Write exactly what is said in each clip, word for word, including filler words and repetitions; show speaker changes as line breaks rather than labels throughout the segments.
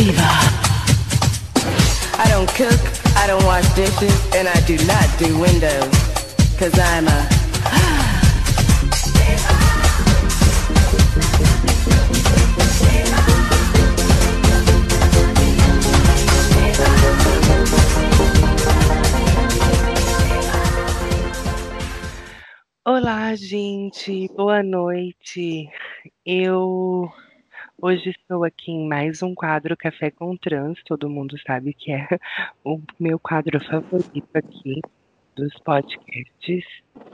I don't cook, I don't wash dishes, and I do not do windows, cause I'm a
Olá, gente, boa noite. Eu hoje estou aqui em mais um quadro Café com Trans, todo mundo sabe que é o meu quadro favorito aqui dos podcasts.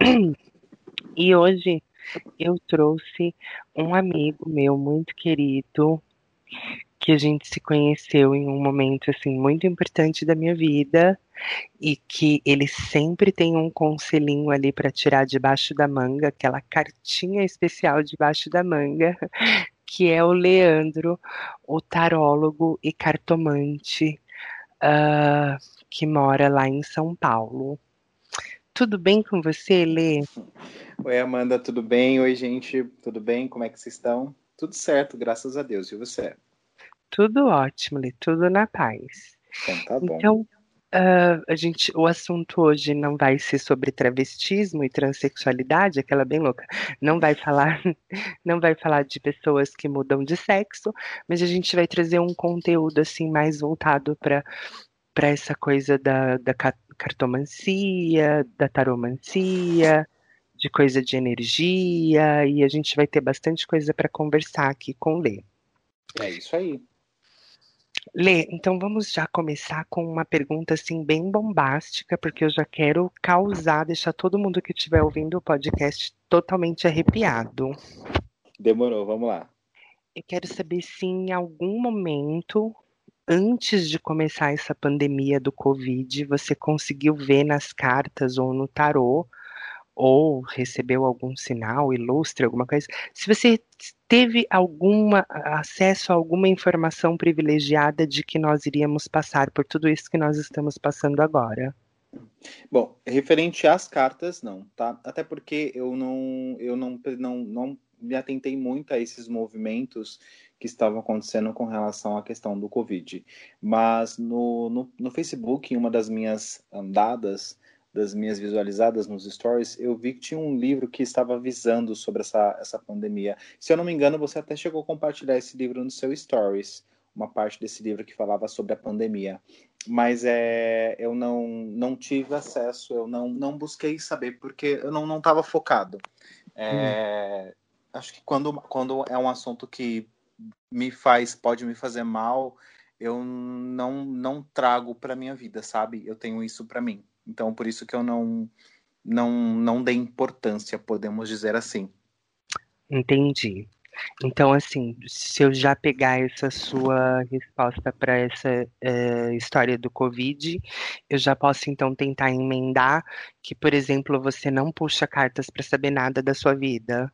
E hoje eu trouxe um amigo meu muito querido, que a gente se conheceu em um momento assim muito importante da minha vida e que ele sempre tem um conselhinho ali para tirar debaixo da manga, aquela cartinha especial debaixo da manga, que é o Leandro, o tarólogo e cartomante, uh, que mora lá em São Paulo. Tudo bem com você, Lê?
Oi, Amanda, tudo bem? Oi, gente, tudo bem? Como é que vocês estão? Tudo certo, graças a Deus. E você?
Tudo ótimo, Lê, tudo na paz.
Então, tá bom.
Então, uh, a gente, o assunto hoje não vai ser sobre travestismo e transexualidade, aquela bem louca. Não vai falar, não vai falar de pessoas que mudam de sexo, mas a gente vai trazer um conteúdo assim mais voltado para para essa coisa da, da cartomancia, da taromancia, de coisa de energia, e a gente vai ter bastante coisa para conversar aqui com o Lê.
É isso aí.
Lê, então vamos já começar com uma pergunta assim bem bombástica, porque eu já quero causar, deixar todo mundo que estiver ouvindo o podcast totalmente arrepiado.
Demorou, vamos lá.
Eu quero saber se em algum momento, antes de começar essa pandemia do Covid, você conseguiu ver nas cartas ou no tarô, ou recebeu algum sinal, ilustre, alguma coisa, se você teve alguma acesso a alguma informação privilegiada de que nós iríamos passar por tudo isso que nós estamos passando agora.
Bom, referente às cartas, não, tá? Até porque eu não, eu não, não, não me atentei muito a esses movimentos que estavam acontecendo com relação à questão do Covid. Mas no, no, no Facebook, em uma das minhas andadas, das minhas visualizadas nos stories, eu vi que tinha um livro que estava avisando sobre essa, essa pandemia. Se eu não me engano, você até chegou a compartilhar esse livro no seu stories, uma parte desse livro que falava sobre a pandemia. Mas é, eu não, não tive acesso, eu não, não busquei saber, porque eu não estava focado. É, hum. Acho que quando, quando é um assunto que me faz, pode me fazer mal, eu não, não trago para minha vida, sabe? Eu tenho isso para mim. Então, por isso que eu não, não, não dei importância, podemos dizer assim.
Entendi. Então, assim, se eu já pegar essa sua resposta para essa é, história do Covid, eu já posso então tentar emendar que, por exemplo, você não puxa cartas para saber nada da sua vida.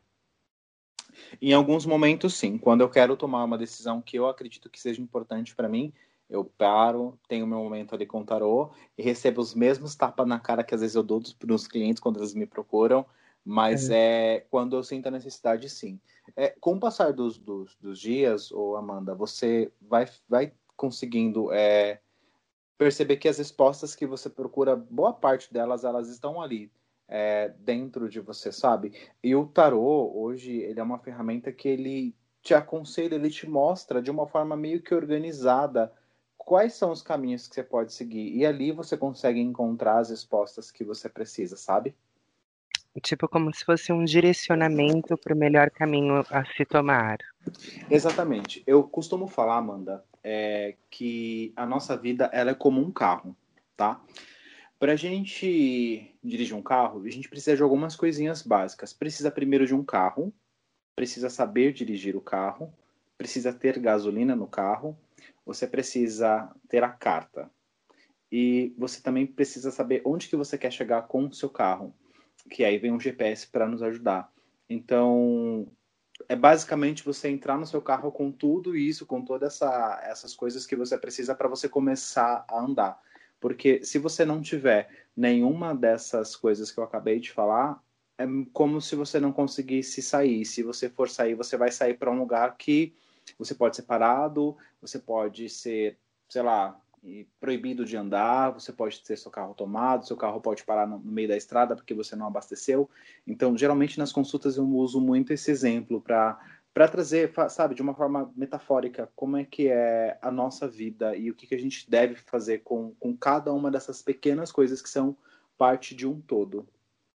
Em alguns momentos, sim. Quando eu quero tomar uma decisão que eu acredito que seja importante para mim, eu paro, tenho meu momento ali com o tarô e recebo os mesmos tapas na cara que às vezes eu dou para os clientes quando eles me procuram, mas é. é quando eu sinto a necessidade, sim. É, com o passar dos, dos, dos dias, ô Amanda, você vai, vai conseguindo é, perceber que as respostas que você procura, boa parte delas, elas estão ali. É, dentro de você, sabe? E o tarô, hoje, ele é uma ferramenta que ele te aconselha, ele te mostra de uma forma meio que organizada quais são os caminhos que você pode seguir. E ali você consegue encontrar as respostas que você precisa, sabe?
Tipo, como se fosse um direcionamento para o melhor caminho a se tomar.
Exatamente. Eu costumo falar, Amanda, é, que a nossa vida ela é como um carro, tá? Para a gente dirigir um carro, a gente precisa de algumas coisinhas básicas. Precisa primeiro de um carro, precisa saber dirigir o carro, precisa ter gasolina no carro, você precisa ter a carta. E você também precisa saber onde que você quer chegar com o seu carro, que aí vem um G P S para nos ajudar. Então, é basicamente você entrar no seu carro com tudo isso, com todas essa, essas coisas que você precisa para você começar a andar. Porque se você não tiver nenhuma dessas coisas que eu acabei de falar, é como se você não conseguisse sair. Se você for sair, você vai sair para um lugar que Você pode ser parado, você pode ser, sei lá, proibido de andar, você pode ter seu carro tomado, seu carro pode parar no meio da estrada porque você não abasteceu. Então, geralmente nas consultas eu uso muito esse exemplo para para trazer, sabe, de uma forma metafórica, como é que é a nossa vida e o que, que a gente deve fazer com, com cada uma dessas pequenas coisas que são parte de um todo.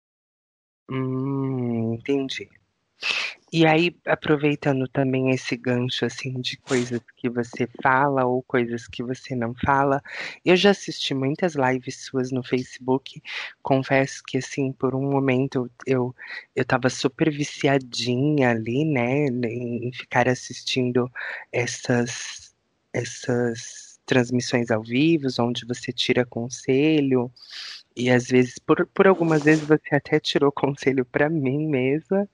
Hum, entendi. E aí, aproveitando também esse gancho, assim, de coisas que você fala ou coisas que você não fala, eu já assisti muitas lives suas no Facebook, confesso que, assim, por um momento eu, eu tava super viciadinha ali, né, em, em ficar assistindo essas, essas transmissões ao vivo, onde você tira conselho, e às vezes, por, por algumas vezes você até tirou conselho para mim mesma,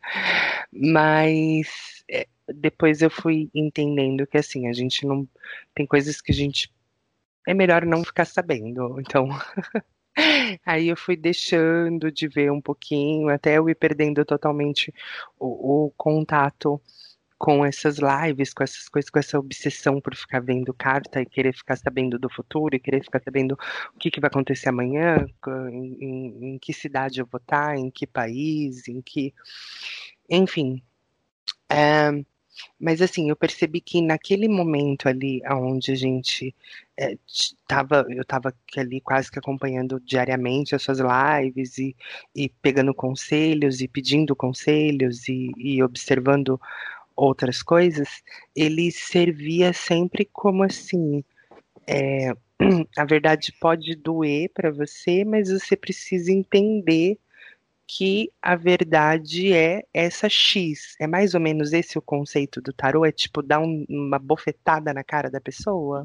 mas é, depois eu fui entendendo que assim, a gente não. Tem coisas que a gente. É melhor não ficar sabendo. Então, aí eu fui deixando de ver um pouquinho, até eu ir perdendo totalmente o, o contato com essas lives, com essas coisas, com essa obsessão por ficar vendo carta e querer ficar sabendo do futuro e querer ficar sabendo o que, que vai acontecer amanhã, em, em, em que cidade eu vou estar, em que país, em que. Enfim. É, mas assim, eu percebi que naquele momento ali, onde a gente é, t- tava, eu estava ali quase que acompanhando diariamente as suas lives e, e pegando conselhos e pedindo conselhos e, e observando outras coisas, ele servia sempre como assim, é, a verdade pode doer para você, mas você precisa entender que a verdade é essa X. É mais ou menos esse o conceito do tarô? É tipo dar um- uma bofetada na cara da pessoa?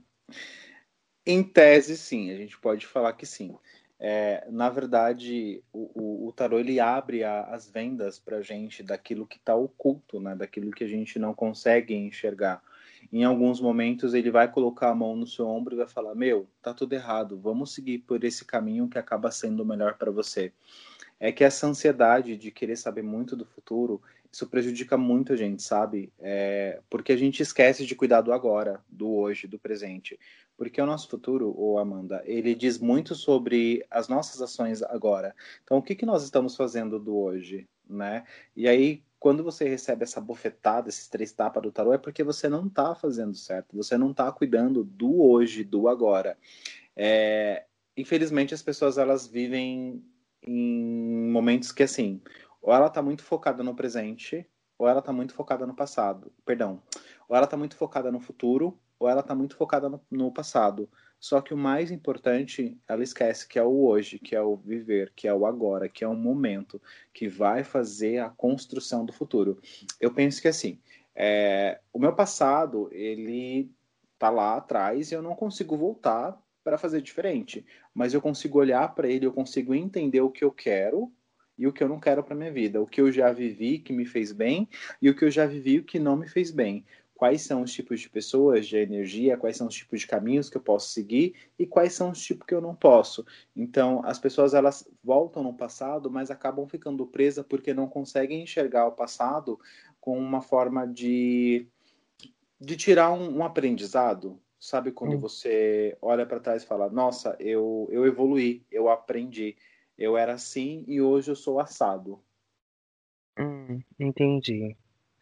Em tese, sim, a gente pode falar que sim. É, na verdade, o, o, o tarô ele abre a, as vendas para a gente daquilo que está oculto, né? Daquilo que a gente não consegue enxergar. Em alguns momentos ele vai colocar a mão no seu ombro e vai falar: meu, tá tudo errado, vamos seguir por esse caminho que acaba sendo o melhor para você. É que essa ansiedade de querer saber muito do futuro, isso prejudica muito a gente, sabe? É, porque a gente esquece de cuidar do agora, do hoje, do presente. Porque o nosso futuro, ô Amanda, ele diz muito sobre as nossas ações agora. Então, o que, que nós estamos fazendo do hoje, né? E aí, quando você recebe essa bofetada, esses três tapas do tarô, é porque você não está fazendo certo, você não está cuidando do hoje, do agora. É, infelizmente, as pessoas, elas vivem em momentos que, assim, ou ela tá muito focada no presente, ou ela tá muito focada no passado. Perdão. Ou ela tá muito focada no futuro, ou ela tá muito focada no, no passado. Só que o mais importante, ela esquece que é o hoje, que é o viver, que é o agora, que é o momento, que vai fazer a construção do futuro. Eu penso que, assim, é, o meu passado, ele tá lá atrás e eu não consigo voltar para fazer diferente, mas eu consigo olhar para ele, eu consigo entender o que eu quero e o que eu não quero para minha vida, o que eu já vivi que me fez bem e o que eu já vivi o que não me fez bem. Quais são os tipos de pessoas, de energia, quais são os tipos de caminhos que eu posso seguir e quais são os tipos que eu não posso. Então, as pessoas elas voltam no passado, mas acabam ficando presas porque não conseguem enxergar o passado com uma forma de de tirar um, um aprendizado, sabe? Quando
Hum,
você olha para trás e fala: nossa, eu, eu evoluí, eu aprendi, eu era assim e hoje eu sou assado.
hum, entendi.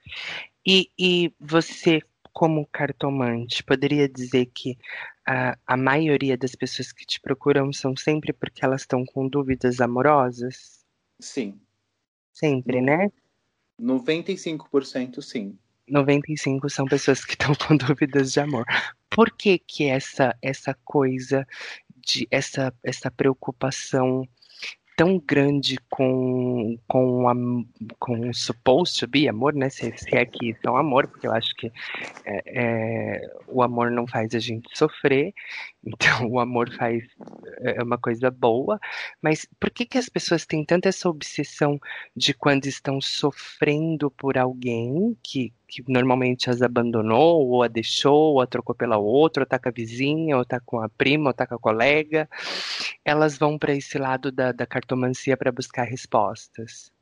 E, e você, como cartomante, poderia dizer que a, a maioria das pessoas que te procuram são sempre porque elas estão com dúvidas amorosas?
Sim,
Sempre,
no,
né?
noventa e cinco por cento sim.
Noventa e cinco são pessoas que estão com dúvidas de amor. Por que que essa essa coisa de essa essa preocupação tão grande com com a, com o supposed to be amor, né? Se, se é que isso é um amor, porque eu acho que é, é, o amor não faz a gente sofrer, então o amor faz é uma coisa boa, mas por que que as pessoas têm tanta essa obsessão de quando estão sofrendo por alguém que, que normalmente as abandonou, ou a deixou, ou a trocou pela outra, ou tá com a vizinha, ou tá com a prima, ou tá com a colega, elas vão para esse lado da, da cartomancia para buscar respostas?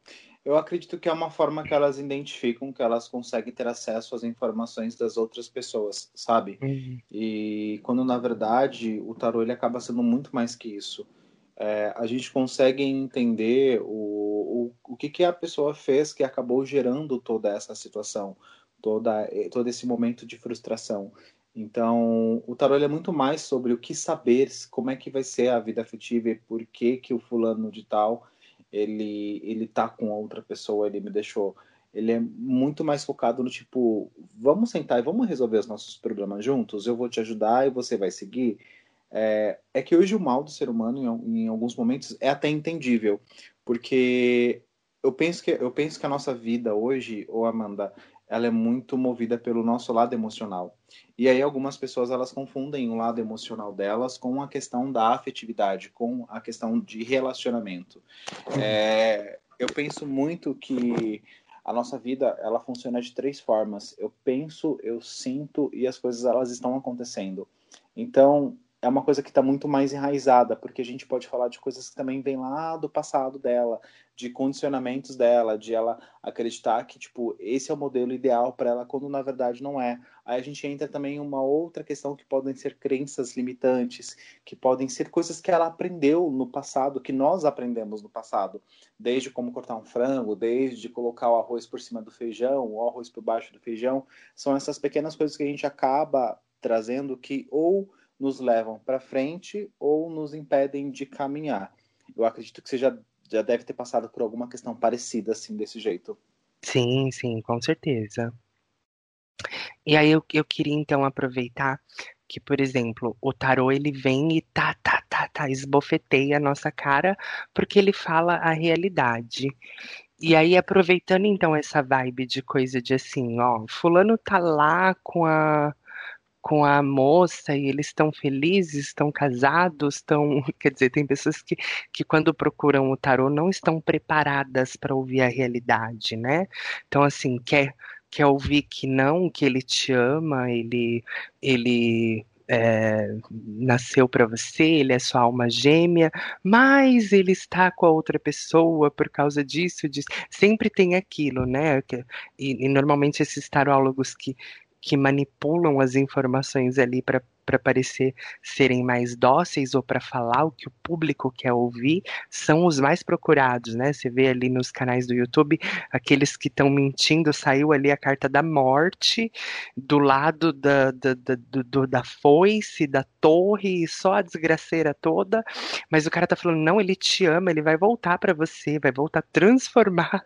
Eu acredito que é uma forma que elas identificam, que elas conseguem ter acesso às informações das outras pessoas, sabe?
Uhum.
E quando, na verdade, o tarô ele acaba sendo muito mais que isso. É, a gente consegue entender o, o, o que, que a pessoa fez que acabou gerando toda essa situação, toda, todo esse momento de frustração. Então, o tarô ele é muito mais sobre o que saber, como é que vai ser a vida afetiva e por que que o fulano de tal ele ele tá com outra pessoa, ele me deixou. Ele é muito mais focado no tipo, vamos sentar e vamos resolver os nossos problemas juntos, eu vou te ajudar e você vai seguir. É, é que hoje o mal do ser humano, em, em alguns momentos, é até entendível, porque eu penso que, eu penso que a nossa vida hoje, ô Amanda, ela é muito movida pelo nosso lado emocional. E aí algumas pessoas, elas confundem o lado emocional delas com a questão da afetividade, com a questão de relacionamento.
Uhum.
É, eu penso muito que a nossa vida, ela funciona de três formas. Eu penso, eu sinto e as coisas, elas estão acontecendo. Então, é uma coisa que está muito mais enraizada, porque a gente pode falar de coisas que também vêm lá do passado dela, de condicionamentos dela, de ela acreditar que, tipo, esse é o modelo ideal para ela, quando na verdade não é. Aí a gente entra também em uma outra questão que podem ser crenças limitantes, que podem ser coisas que ela aprendeu no passado, que nós aprendemos no passado, desde como cortar um frango, desde colocar o arroz por cima do feijão, o arroz por baixo do feijão, são essas pequenas coisas que a gente acaba trazendo que ou nos levam para frente ou nos impedem de caminhar. Eu acredito que você já, já deve ter passado por alguma questão parecida assim, desse jeito.
Sim, sim, com certeza. E aí eu, eu queria então aproveitar que, por exemplo, o tarô ele vem e tá, tá, tá, tá, esbofeteia a nossa cara porque ele fala a realidade. E aí, aproveitando então essa vibe de coisa de assim, ó, fulano tá lá com a com a moça e eles estão felizes, estão casados, estão, quer dizer, tem pessoas que, que quando procuram o tarô não estão preparadas para ouvir a realidade, né? Então assim, quer quer ouvir que não, que ele te ama, ele ele é, nasceu para você, ele é sua alma gêmea, mas ele está com a outra pessoa por causa disso, disso. Sempre tem aquilo, né? Que- E, e normalmente esses tarólogos que que manipulam as informações ali para para parecer serem mais dóceis ou para falar o que o público quer ouvir, são os mais procurados, né? Você vê ali nos canais do YouTube, aqueles que estão mentindo, saiu ali a carta da morte, do lado da, da, da, do, do- da foice, da torre, só a desgraceira toda, mas o cara tá falando, não, ele te ama, ele vai voltar para você, vai voltar transformado.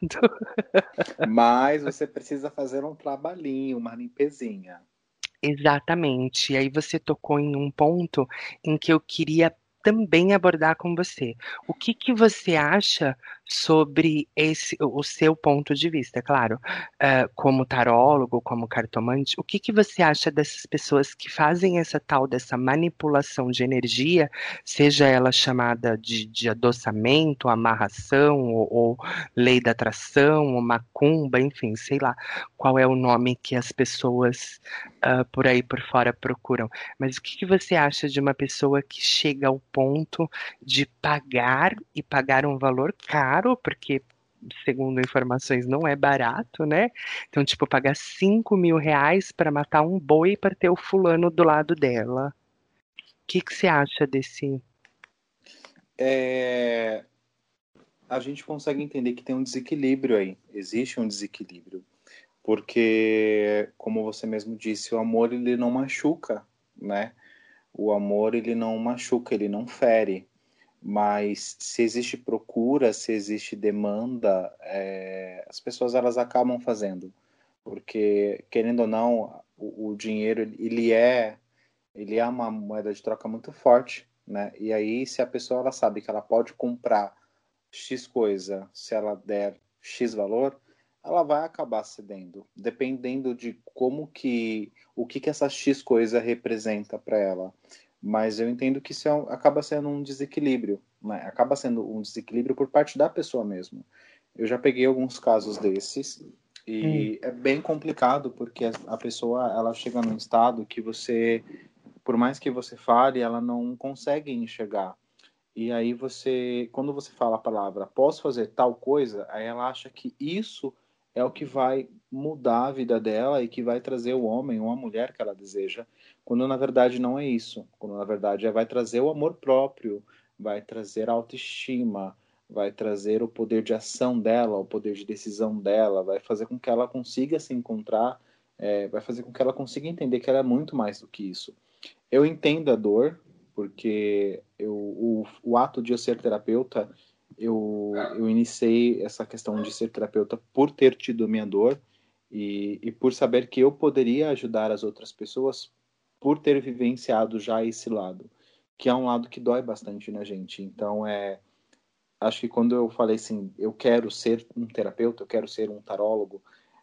Mas você precisa fazer um trabalhinho, uma limpezinha.
Exatamente. E aí você tocou em um ponto em que eu queria também abordar com você. O que que você acha sobre esse, o seu ponto de vista, claro, eh, como tarólogo, como cartomante, o que que você acha dessas pessoas que fazem essa tal dessa manipulação de energia, seja ela chamada de, de adoçamento, amarração, ou, ou lei da atração, ou macumba, enfim, sei lá qual é o nome que as pessoas ah, por aí por fora procuram. Mas o que que você acha de uma pessoa que chega ao ponto de pagar e pagar um valor caro, porque segundo informações não é barato, né? Então, tipo, pagar cinco mil reais para matar um boi para ter o fulano do lado dela. O que que você acha desse?
É, a gente consegue entender que tem um desequilíbrio aí. Existe um desequilíbrio. Porque, como você mesmo disse, o amor ele não machuca, né? O amor ele não machuca, ele não fere. Mas se existe procura, se existe demanda, é, as pessoas elas acabam fazendo, porque querendo ou não, o, o dinheiro ele é ele é uma moeda de troca muito forte, né? E aí se a pessoa ela sabe que ela pode comprar X coisa, se ela der X valor, ela vai acabar cedendo, dependendo de como que o que que essa X coisa representa para ela. Mas eu entendo que isso é um, acaba sendo um desequilíbrio, né? Acaba sendo um desequilíbrio por parte da pessoa mesmo. Eu já peguei alguns casos desses
Hum,
e é bem complicado porque a pessoa ela chega num estado que você, por mais que você fale, ela não consegue enxergar. E aí você, quando você fala a palavra posso fazer tal coisa, aí ela acha que isso é o que vai mudar a vida dela e que vai trazer o homem ou a mulher que ela deseja, quando na verdade não é isso. Quando na verdade é vai trazer o amor próprio, vai trazer a autoestima, vai trazer o poder de ação dela, o poder de decisão dela, vai fazer com que ela consiga se encontrar, é, vai fazer com que ela consiga entender que ela é muito mais do que isso. Eu entendo a dor, porque eu, o, o ato de eu ser terapeuta, eu, eu iniciei essa questão de ser terapeuta por ter tido minha dor e, e por saber que eu poderia ajudar as outras pessoas por ter vivenciado já esse lado, que é um lado que dói bastante na gente. Então, é, acho que quando eu falei assim, eu quero ser um terapeuta, eu quero ser um tarólogo,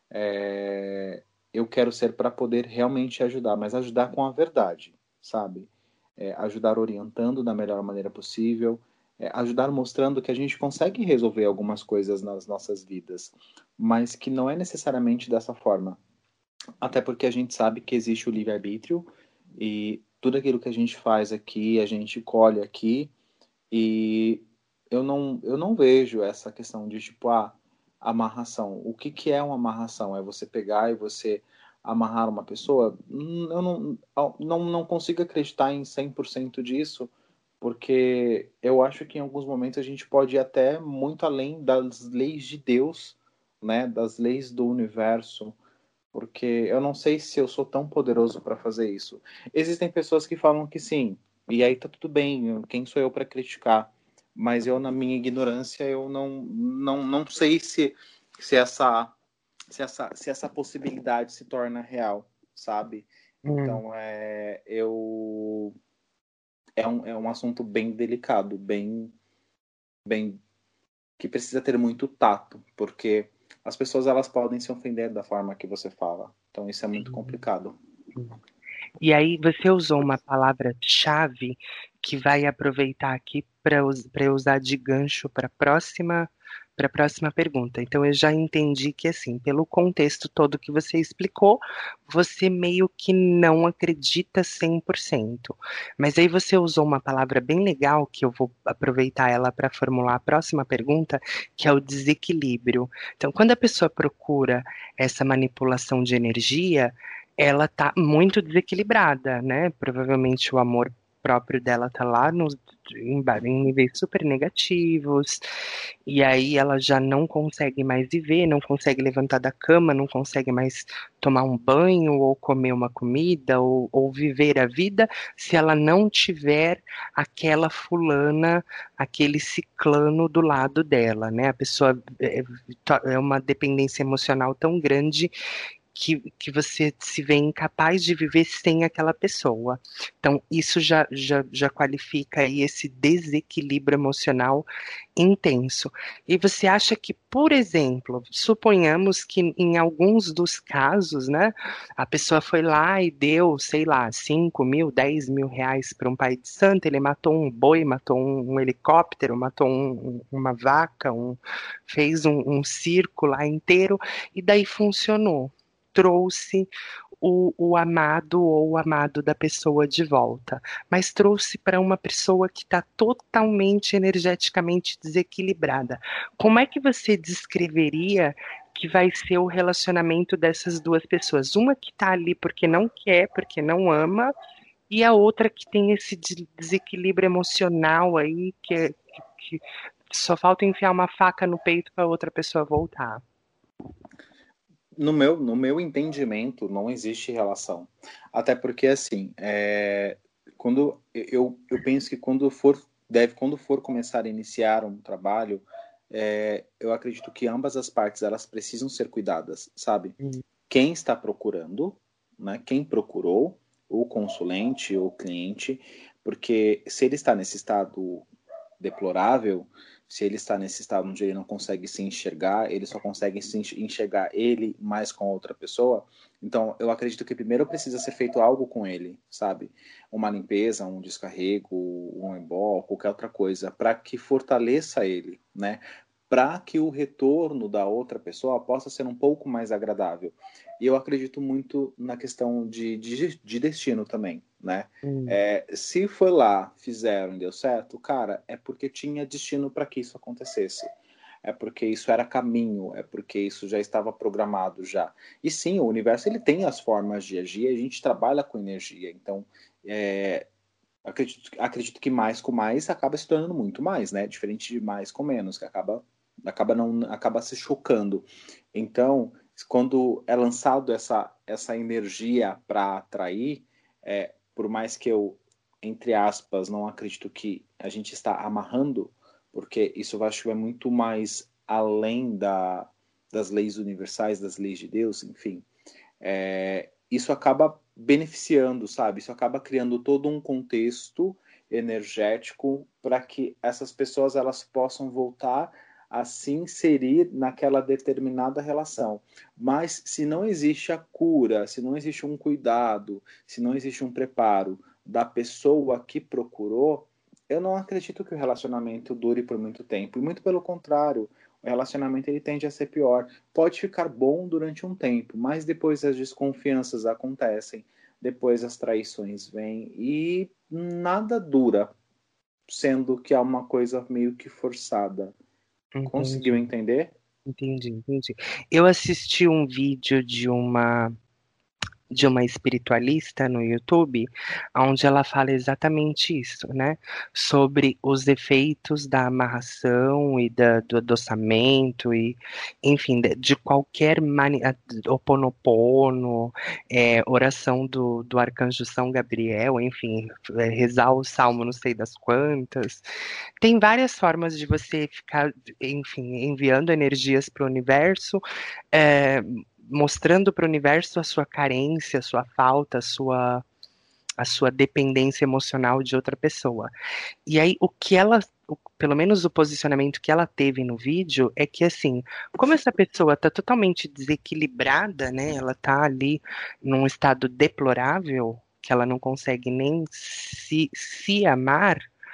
é, eu quero ser para poder realmente ajudar, mas ajudar com a verdade, sabe? É, ajudar orientando da melhor maneira possível, é, ajudar mostrando que a gente consegue resolver algumas coisas nas nossas vidas, mas que não é necessariamente dessa forma. Até porque a gente sabe que existe o livre-arbítrio e tudo aquilo que a gente faz aqui, a gente colhe aqui, e eu não, eu não vejo essa questão de tipo, ah, amarração. O que, que é uma amarração? É você pegar e você amarrar uma pessoa? Hum, Eu não, não, não consigo acreditar em cem por cento disso, porque eu acho que em alguns momentos a gente pode ir até muito além das leis de Deus, né, das leis do universo, porque eu não sei se eu sou tão poderoso para fazer isso. Existem pessoas que falam que sim, e aí tá tudo bem, quem sou eu para criticar? Mas eu, na minha ignorância, eu não, não, não sei se, se, essa, se, essa, se essa possibilidade se torna real, sabe?
Hum.
Então, é, eu, é, um, é um assunto bem delicado, bem, bem que precisa ter muito tato, porque as pessoas elas podem se ofender da forma que você fala. Então isso é muito
Sim.
complicado.
E aí você usou uma palavra-chave que vai aproveitar aqui para eu usar de gancho para a próxima para a próxima pergunta. Então eu já entendi que assim, pelo contexto todo que você explicou, você meio que não acredita cem por cento. Mas aí você usou uma palavra bem legal que eu vou aproveitar ela para formular a próxima pergunta, que é o desequilíbrio. Então, quando a pessoa procura essa manipulação de energia, ela tá muito desequilibrada, né? Provavelmente o amor próprio dela tá lá nos, em, ba- em níveis super negativos, e aí ela já não consegue mais viver, não consegue levantar da cama, não consegue mais tomar um banho, ou comer uma comida, ou, ou viver a vida, se ela não tiver aquela fulana, aquele ciclano do lado dela, né? A pessoa é, é uma dependência emocional tão grande que, que você se vê incapaz de viver sem aquela pessoa. Então, isso já, já, já qualifica aí esse desequilíbrio emocional intenso. E você acha que, por exemplo, suponhamos que em alguns dos casos, né, a pessoa foi lá e deu, sei lá, cinco mil, dez mil reais para um pai de santo, ele matou um boi, matou um, um helicóptero, matou um, uma vaca, um, fez um, um circo lá inteiro, e daí funcionou, trouxe o, o amado ou o amado da pessoa de volta, mas trouxe para uma pessoa que está totalmente energeticamente desequilibrada. Como é que você descreveria que vai ser o relacionamento dessas duas pessoas? Uma que está ali porque não quer, porque não ama, e a outra que tem esse desequilíbrio emocional aí, que, é- que, que só falta enfiar uma faca no peito para outra pessoa voltar.
No meu, no meu entendimento, não existe relação. Até porque, assim, é, quando eu, eu penso que quando for, deve, quando for começar a iniciar um trabalho, é, eu acredito que ambas as partes elas precisam ser cuidadas, sabe?
Hum.
Quem está procurando, né? Quem procurou, o consulente ou o cliente, porque se ele está nesse estado deplorável, se ele está nesse estado onde ele não consegue se enxergar, ele só consegue se enxergar ele mais com outra pessoa, então eu acredito que primeiro precisa ser feito algo com ele, sabe? Uma limpeza, um descarrego, um ebó, qualquer outra coisa, para que fortaleça ele, né? Para que o retorno da outra pessoa possa ser um pouco mais agradável. E eu acredito muito na questão de, de, de destino também, né?
Hum.
É, se foi lá, fizeram e deu certo, cara, é porque tinha destino para que isso acontecesse. É porque isso era caminho, é porque isso já estava programado já. E sim, o universo ele tem as formas de agir, a gente trabalha com energia, então é, acredito, acredito que mais com mais acaba se tornando muito mais, né? Diferente de mais com menos, que acaba, acaba, não, acaba se chocando. Então, quando é lançado essa, essa energia para atrair, é, por mais que eu, entre aspas, não acredito que a gente está amarrando, porque isso eu acho que vai muito mais além da, das leis universais, das leis de Deus, enfim. É, isso acaba beneficiando, sabe? Isso acaba criando todo um contexto energético para que essas pessoas elas possam voltar a se inserir naquela determinada relação. Mas se não existe a cura, se não existe um cuidado, se não existe um preparo da pessoa que procurou, eu não acredito que o relacionamento dure por muito tempo. E muito pelo contrário, o relacionamento ele tende a ser pior. Pode ficar bom durante um tempo, mas depois as desconfianças acontecem, depois as traições vêm e nada dura, sendo que é uma coisa meio que forçada. Conseguiu
Entendi,
entender?
entendi, entendi. Eu assisti um vídeo de uma de uma espiritualista no YouTube, onde ela fala exatamente isso, né? Sobre os efeitos da amarração e da, do adoçamento e, enfim, de, de qualquer mani... Ho'oponopono, é, oração do, do arcanjo São Gabriel, enfim, é, rezar o salmo não sei das quantas. Tem várias formas de você ficar, enfim, enviando energias para o universo, é, mostrando para o universo a sua carência, a sua falta, a sua, a sua dependência emocional de outra pessoa. E aí, o que ela, o, pelo menos o posicionamento que ela teve no vídeo, é que, assim, como essa pessoa está totalmente desequilibrada, né, ela está ali num estado deplorável, que ela não consegue nem se, se amar,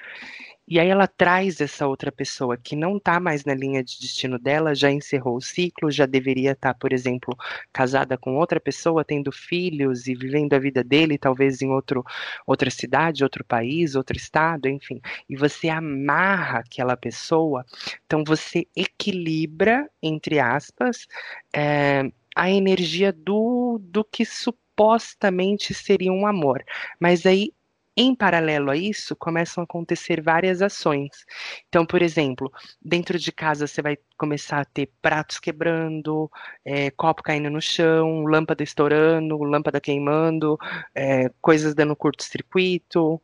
e aí ela traz essa outra pessoa que não está mais na linha de destino dela, já encerrou o ciclo, já deveria estar, por exemplo, casada com outra pessoa, tendo filhos e vivendo a vida dele, talvez em outro, outra cidade, outro país, outro estado, enfim. E você amarra aquela pessoa, então você equilibra, entre aspas, é, a energia do, do que supostamente seria um amor. Mas aí em paralelo a isso, começam a acontecer várias ações. Então, por exemplo, dentro de casa você vai começar a ter pratos quebrando, é, copo caindo no chão, lâmpada estourando, lâmpada queimando, é, coisas dando curto-circuito,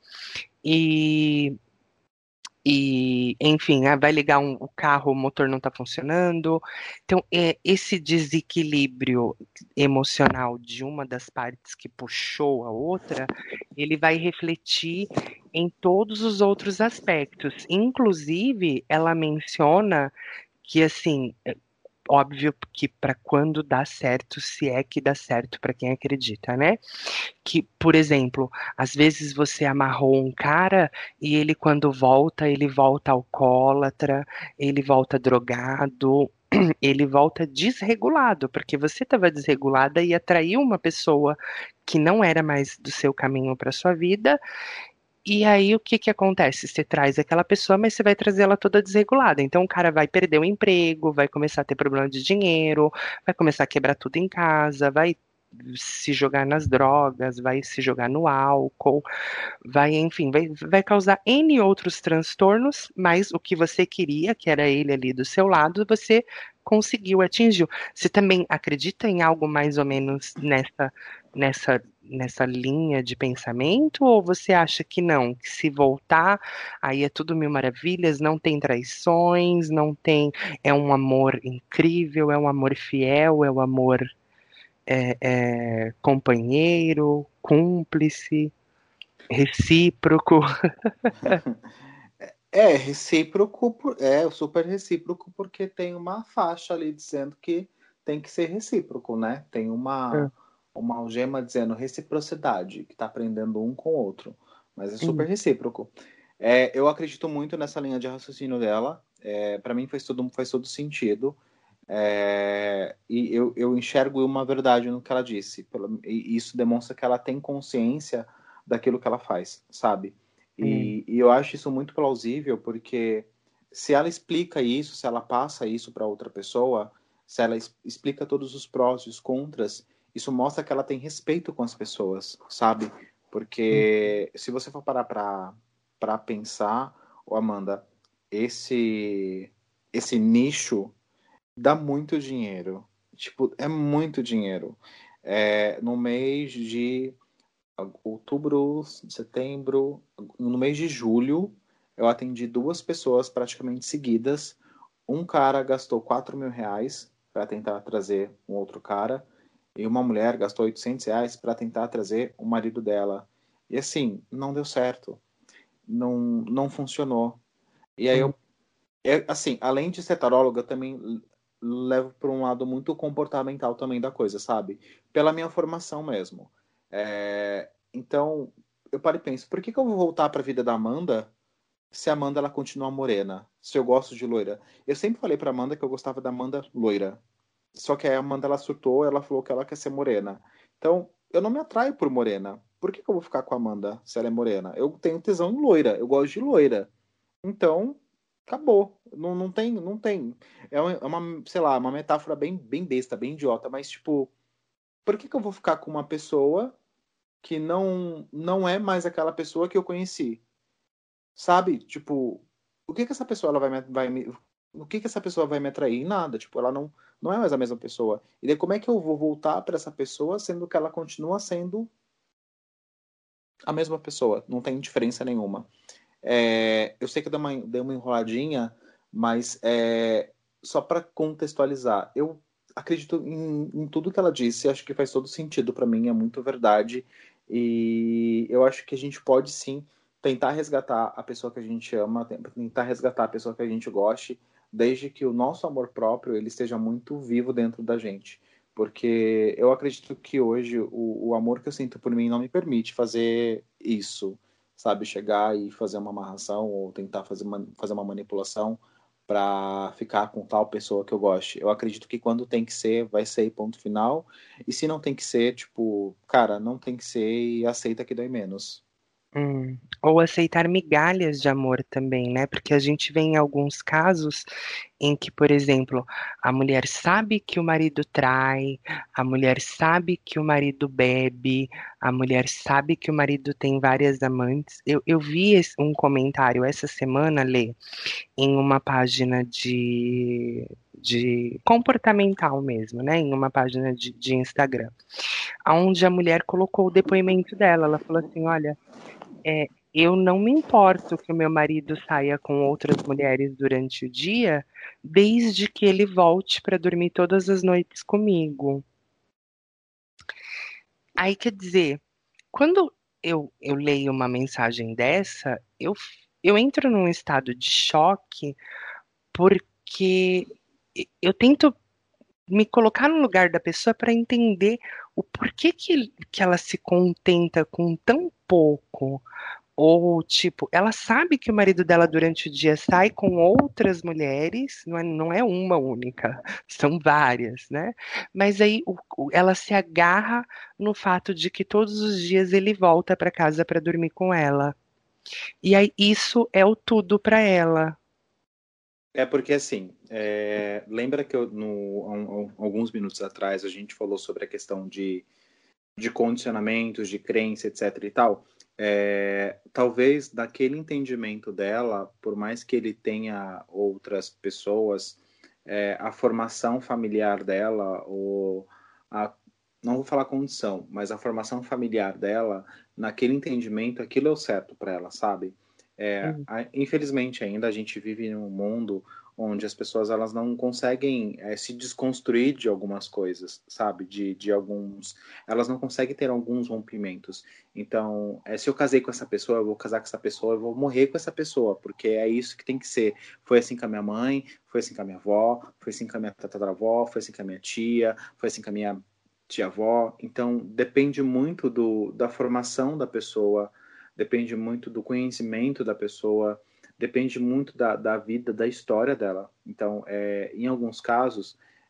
e e, enfim, ah, vai ligar um, o carro, o motor não está funcionando. Então, é, esse desequilíbrio emocional de uma das partes que puxou a outra, ele vai refletir em todos os outros aspectos. Inclusive, ela menciona que, assim, óbvio que para quando dá certo, se é que dá certo para quem acredita, né? Que, por exemplo, às vezes você amarrou um cara e ele quando volta, ele volta alcoólatra, ele volta drogado, ele volta desregulado, porque você estava desregulada e atraiu uma pessoa que não era mais do seu caminho para sua vida. E aí o que que acontece? Você traz aquela pessoa, mas você vai trazer ela toda desregulada. Então o cara vai perder o emprego, vai começar a ter problema de dinheiro, vai começar a quebrar tudo em casa, vai se jogar nas drogas, vai se jogar no álcool, vai, enfim, vai, vai causar N outros transtornos, mas o que você queria, que era ele ali do seu lado, você conseguiu, atingiu. Você também acredita em algo mais ou menos nessa, nessa, nessa linha de pensamento, ou você acha que não, que se voltar, aí é tudo mil maravilhas, não tem traições, não tem, é um amor incrível, é um amor fiel, é um amor é, é, companheiro, cúmplice, recíproco.
É recíproco, é super recíproco, porque tem uma faixa ali dizendo que tem que ser recíproco, né? Tem uma, uma algema dizendo reciprocidade, que está aprendendo um com o outro. Mas é super
Hum,
recíproco. É, eu acredito muito nessa linha de raciocínio dela. É, para mim faz todo, faz todo sentido. É, e eu, eu enxergo uma verdade no que ela disse. Pelo- E isso demonstra que ela tem consciência daquilo que ela faz, sabe?
Hum,
E, e eu acho isso muito plausível, porque se ela explica isso, se ela passa isso para outra pessoa, se ela es- explica todos os prós e os contras, isso mostra que ela tem respeito com as pessoas, sabe?
hum,
Porque se você for parar para para pensar, ô Amanda, esse esse nicho dá muito dinheiro. Tipo, é muito dinheiro. É, no mês de outubro, setembro, no mês de julho, eu atendi duas pessoas praticamente seguidas. Um cara gastou quatro mil reais para tentar trazer um outro cara, e uma mulher gastou oitocentos reais para tentar trazer o marido dela. E assim, não deu certo. Não, não funcionou. E aí
hum,
eu é, assim, além de ser taróloga, eu também levo para um lado muito comportamental também da coisa, sabe? Pela minha formação mesmo. É, então, eu paro e penso, por que que eu vou voltar para a vida da Amanda se a Amanda ela continua morena? Se eu gosto de loira? Eu sempre falei para Amanda que eu gostava da Amanda loira. Só que a Amanda ela surtou, ela falou que ela quer ser morena. Então, eu não me atraio por morena. Por que que eu vou ficar com a Amanda se ela é morena? Eu tenho tesão em loira, eu gosto de loira. Então, acabou. Não, não tem, não tem. É uma, é uma, sei lá, uma metáfora bem, bem besta, bem idiota, mas tipo, por que que eu vou ficar com uma pessoa que não, não é mais aquela pessoa que eu conheci? Sabe? Tipo, o que que essa pessoa ela vai me, vai me, o que que essa pessoa vai me atrair? Nada, tipo, ela não, não é mais a mesma pessoa. E daí como é que eu vou voltar para essa pessoa sendo que ela continua sendo a mesma pessoa? Não tem diferença nenhuma. É, eu sei que eu dei uma, dei uma enroladinha, mas é, só para contextualizar, eu acredito em, em tudo que ela disse, acho que faz todo sentido para mim, é muito verdade, e eu acho que a gente pode sim tentar resgatar a pessoa que a gente ama, tentar resgatar a pessoa que a gente goste, desde que o nosso amor próprio ele esteja muito vivo dentro da gente. Porque eu acredito que hoje o, o amor que eu sinto por mim não me permite fazer isso, sabe, chegar e fazer uma amarração ou tentar fazer uma, fazer uma manipulação para ficar com tal pessoa que eu goste. Eu acredito que quando tem que ser, vai ser ponto final. E se não tem que ser, tipo, cara, não tem que ser e aceita que dói menos.
hum. Ou aceitar migalhas de amor também, né? Porque a gente vê em alguns casos em que, por exemplo, a mulher sabe que o marido trai, a mulher sabe que o marido bebe, a mulher sabe que o marido tem várias amantes. Eu, eu vi esse- um comentário essa semana, Lê, em uma página de, de comportamental mesmo, né? Em uma página de, de Instagram, onde a mulher colocou o depoimento dela. Ela falou assim: olha, é, eu não me importo que o meu marido saia com outras mulheres durante o dia, desde que ele volte para dormir todas as noites comigo. Aí quer dizer, quando eu, eu leio uma mensagem dessa, eu, eu entro num estado de choque, porque eu tento me colocar no lugar da pessoa para entender o porquê que, que ela se contenta com tão pouco. Ou, tipo, ela sabe que o marido dela durante o dia sai com outras mulheres, não é, não é uma única, são várias, né? Mas aí o- o- ela se agarra no fato de que todos os dias ele volta para casa para dormir com ela. E aí isso é o tudo para ela.
É porque assim, é, lembra que eu, no, há um- há alguns minutos atrás a gente falou sobre a questão de de condicionamentos, de crença, etc e tal, é, talvez daquele entendimento dela, por mais que ele tenha outras pessoas, é, a formação familiar dela, ou a, não vou falar condição, mas a formação familiar dela, naquele entendimento, aquilo é o certo para ela, sabe? É,
Hum,
a, infelizmente ainda a gente vive num mundo onde as pessoas elas não conseguem é, se desconstruir de algumas coisas, sabe? De, de alguns elas não conseguem ter alguns rompimentos. Então, é, se eu casei com essa pessoa, eu vou casar com essa pessoa, eu vou morrer com essa pessoa, porque é isso que tem que ser. Foi assim com a minha mãe, foi assim com a minha avó, foi assim com a minha tataravó, foi assim com a minha tia, foi assim com a minha tia-avó. Então, depende muito do, da formação da pessoa, depende muito do conhecimento da pessoa, depende muito da, da vida, da história dela. Então, é, em alguns casos,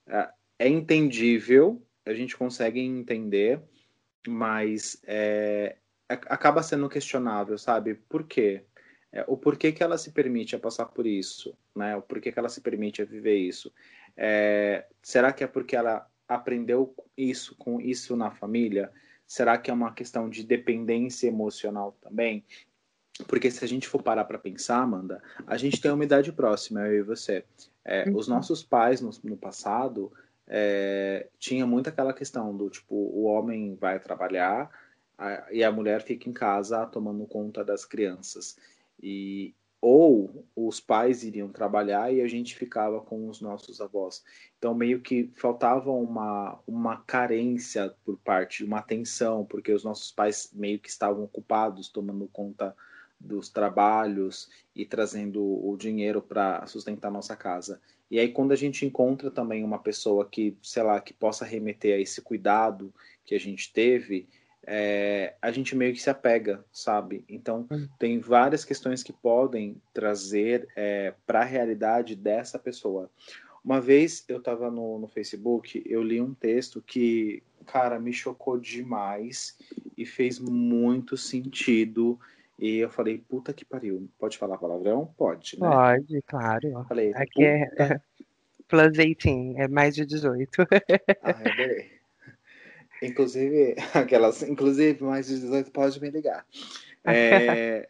É, é entendível, a gente consegue entender, mas é, acaba sendo questionável, sabe? Por quê? É, o porquê que ela se permite a passar por isso, né? O porquê que ela se permite a viver isso. É, será que é porque ela aprendeu isso com isso na família? Será que é uma questão de dependência emocional também? Porque se a gente for parar para pensar, Amanda, a gente tem uma idade próxima, eu e você. É, os nossos pais no, no passado é, tinha muito aquela questão do tipo, o homem vai trabalhar a, e a mulher fica em casa tomando conta das crianças. E ou os pais iriam trabalhar e a gente ficava com os nossos avós. Então meio que faltava uma, uma carência por parte, uma atenção, porque os nossos pais meio que estavam ocupados tomando conta dos trabalhos e trazendo o dinheiro para sustentar nossa casa. E aí quando a gente encontra também uma pessoa que, sei lá, que possa remeter a esse cuidado que a gente teve, é, a gente meio que se apega, sabe? Então tem várias questões que podem trazer é, para a realidade dessa pessoa. Uma vez eu estava no, no Facebook, eu li um texto que, cara, me chocou demais e fez muito sentido e eu falei, puta que pariu. Pode falar palavrão? Pode, né?
Pode, claro.
Falei,
Aqui é
puta.
plus dezoito, é mais de dezoito.
Ah, eu adorei. Inclusive, aquelas. Inclusive, mais de dezoito pode me ligar. É,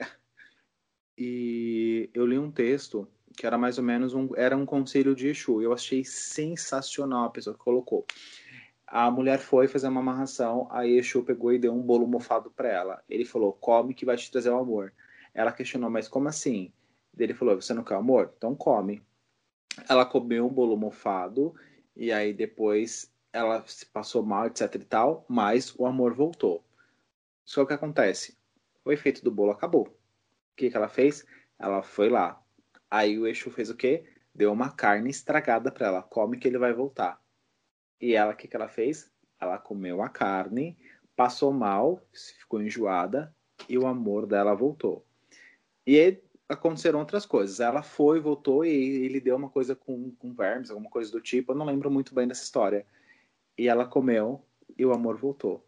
e eu li um texto que era mais ou menos um. Era um conselho de Exu. Eu achei sensacional a pessoa que colocou. A mulher foi fazer uma amarração, aí Exu pegou e deu um bolo mofado para ela. Ele falou, come que vai te trazer o amor. Ela questionou, mas como assim? Ele falou, você não quer amor? Então come. Ela comeu um bolo mofado e aí depois ela se passou mal, etc e tal, mas o amor voltou. Só que acontece, o efeito do bolo acabou. O que que ela fez? Ela foi lá. Aí o Exu fez o quê? Deu uma carne estragada para ela. Come que ele vai voltar. E ela, o que que ela fez? Ela comeu a carne, passou mal, ficou enjoada e o amor dela voltou. E aí aconteceram outras coisas. Ela foi, voltou e ele deu uma coisa com, com vermes, alguma coisa do tipo. Eu não lembro muito bem dessa história. E ela comeu e o amor voltou.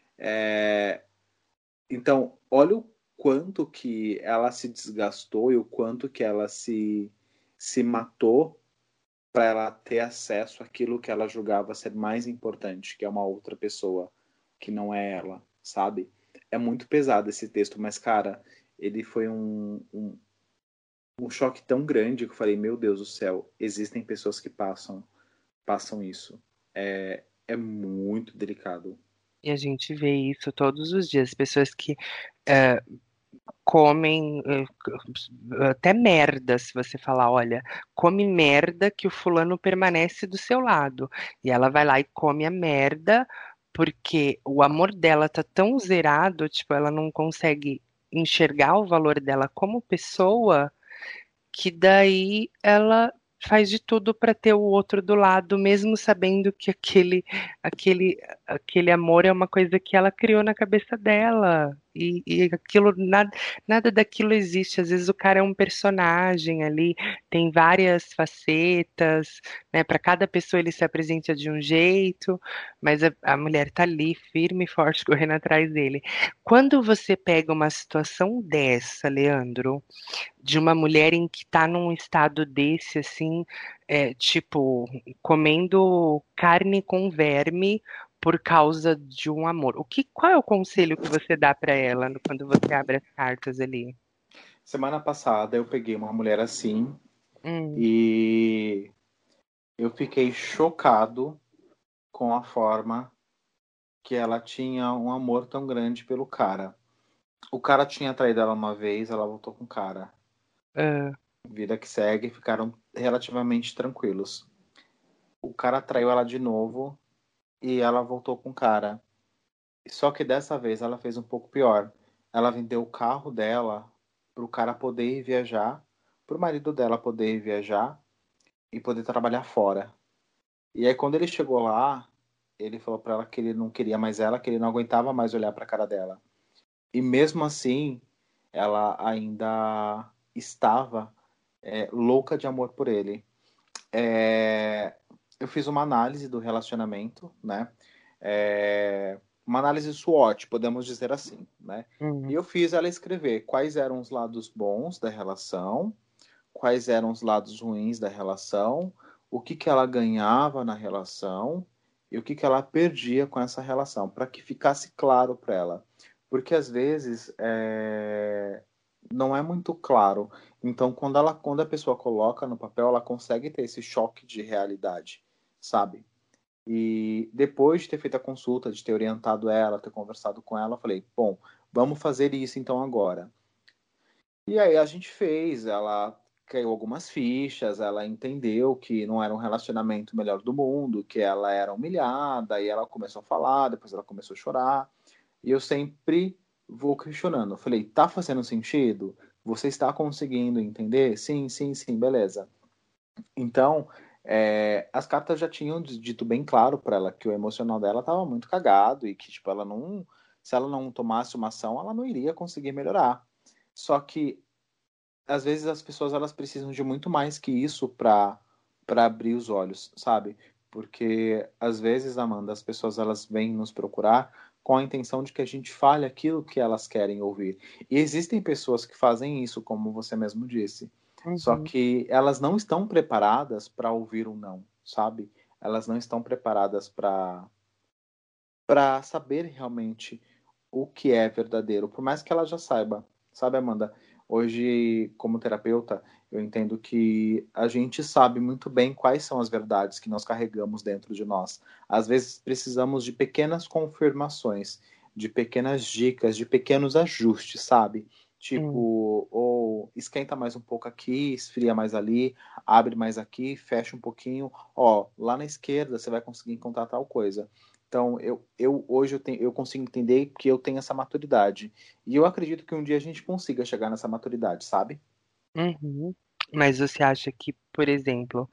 É... Então, olha o quanto que ela se desgastou e o quanto que ela se, se matou para ela ter acesso àquilo que ela julgava ser mais importante, que é uma outra pessoa que não é ela, sabe? É muito pesado esse texto, mas, cara, ele foi um, um, um choque tão grande que eu falei, meu Deus do céu, existem pessoas que passam, passam isso. É, é muito delicado.
E a gente vê isso todos os dias. Pessoas que é, comem é, até merda, se você falar, olha, come merda que o fulano permanece do seu lado. E ela vai lá e come a merda porque o amor dela tá tão zerado, tipo, ela não consegue enxergar o valor dela como pessoa, que daí ela faz de tudo para ter o outro do lado, mesmo sabendo que aquele, aquele, aquele amor é uma coisa que ela criou na cabeça dela. E, e aquilo, nada, nada daquilo existe. Às vezes o cara é um personagem ali, tem várias facetas, né? Para cada pessoa ele se apresenta de um jeito, mas a, a mulher tá ali, firme e forte, correndo atrás dele. Quando você pega uma situação dessa, Leandro, de uma mulher em que tá num estado desse, assim, é, tipo, comendo carne com verme por causa de um amor. O que, qual é o conselho que você dá para ela no- quando você abre as cartas ali?
Semana passada eu peguei uma mulher assim
Hum,
e eu fiquei chocado com a forma que ela tinha um amor tão grande pelo cara. O cara tinha traído ela uma vez, ela voltou com o cara.
ah,
Vida que segue, ficaram relativamente tranquilos. O cara traiu ela de novo e ela voltou com o cara. Só que dessa vez ela fez um pouco pior. Ela vendeu o carro dela para o cara poder ir viajar, para o marido dela poder ir viajar e poder trabalhar fora. E aí quando ele chegou lá, ele falou para ela que ele não queria mais ela, que ele não aguentava mais olhar para a cara dela. E mesmo assim, ela ainda estava é, louca de amor por ele. É, eu fiz uma análise do relacionamento, né? É, uma análise SWOT, podemos dizer assim, né? E
Uhum.
eu fiz ela escrever quais eram os lados bons da relação, quais eram os lados ruins da relação, o que que ela ganhava na relação e o que que ela perdia com essa relação, para que ficasse claro para ela. Porque às vezes é, não é muito claro. Então, quando, ela, quando a pessoa coloca no papel, ela consegue ter esse choque de realidade, sabe? E depois de ter feito a consulta, de ter orientado ela, ter conversado com ela, eu falei, bom, vamos fazer isso então agora. E aí a gente fez, ela caiu algumas fichas, ela entendeu que não era um relacionamento melhor do mundo, que ela era humilhada, e ela começou a falar, depois ela começou a chorar. E eu sempre vou questionando. Eu falei, tá fazendo sentido? Você está conseguindo entender? Sim, sim, sim, beleza. Então, é, as cartas já tinham dito bem claro para ela que o emocional dela estava muito cagado e que, tipo, ela não, se ela não tomasse uma ação, ela não iria conseguir melhorar. Só que às vezes as pessoas elas precisam de muito mais que isso para para abrir os olhos, sabe? Porque às vezes, Amanda, as pessoas elas vêm nos procurar com a intenção de que a gente fale aquilo que elas querem ouvir. E existem pessoas que fazem isso, como você mesmo disse. Só
Uhum.
que elas não estão preparadas para ouvir um não, sabe? Elas não estão preparadas para para saber realmente o que é verdadeiro, por mais que ela já saiba. Sabe, Amanda? Hoje, como terapeuta, eu entendo que a gente sabe muito bem quais são as verdades que nós carregamos dentro de nós. Às vezes precisamos de pequenas confirmações, de pequenas dicas, de pequenos ajustes, sabe?
Uhum.
Tipo, ou esquenta mais um pouco aqui, esfria mais ali, abre mais aqui, fecha um pouquinho. Ó, lá na esquerda você vai conseguir encontrar tal coisa. Então, eu, eu hoje eu, tenho, eu consigo entender que eu tenho essa maturidade. E eu acredito que um dia a gente consiga chegar nessa maturidade, sabe?
Uhum. Mas você acha que, por exemplo,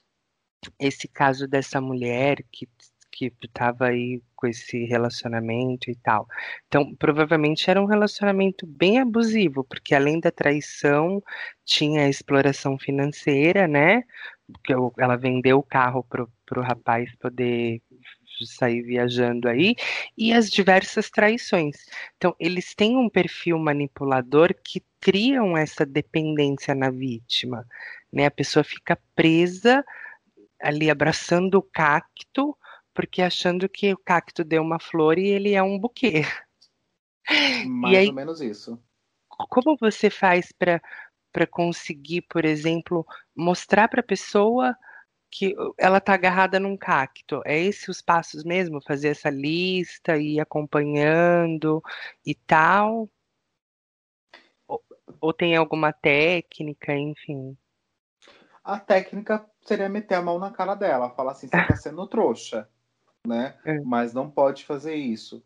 esse caso dessa mulher que que estava aí com esse relacionamento e tal. Então, provavelmente era um relacionamento bem abusivo, porque além da traição, tinha a exploração financeira, né? Porque o- ela vendeu o carro pro, pro rapaz poder sair viajando aí, e as diversas traições. Então, eles têm um perfil manipulador que criam essa dependência na vítima, né? A pessoa fica presa ali abraçando o cacto, porque achando que o cacto deu uma flor e ele é um buquê. E
Mais ou
aí,
menos isso.
como você faz para para conseguir, por exemplo, mostrar para a pessoa que ela está agarrada num cacto? É esses os passos mesmo? Fazer essa lista e ir acompanhando e tal? Ou, ou tem alguma técnica, enfim?
A técnica seria meter a mão na cara dela, falar assim, você tá sendo trouxa, né?
É,
Mas não pode fazer isso.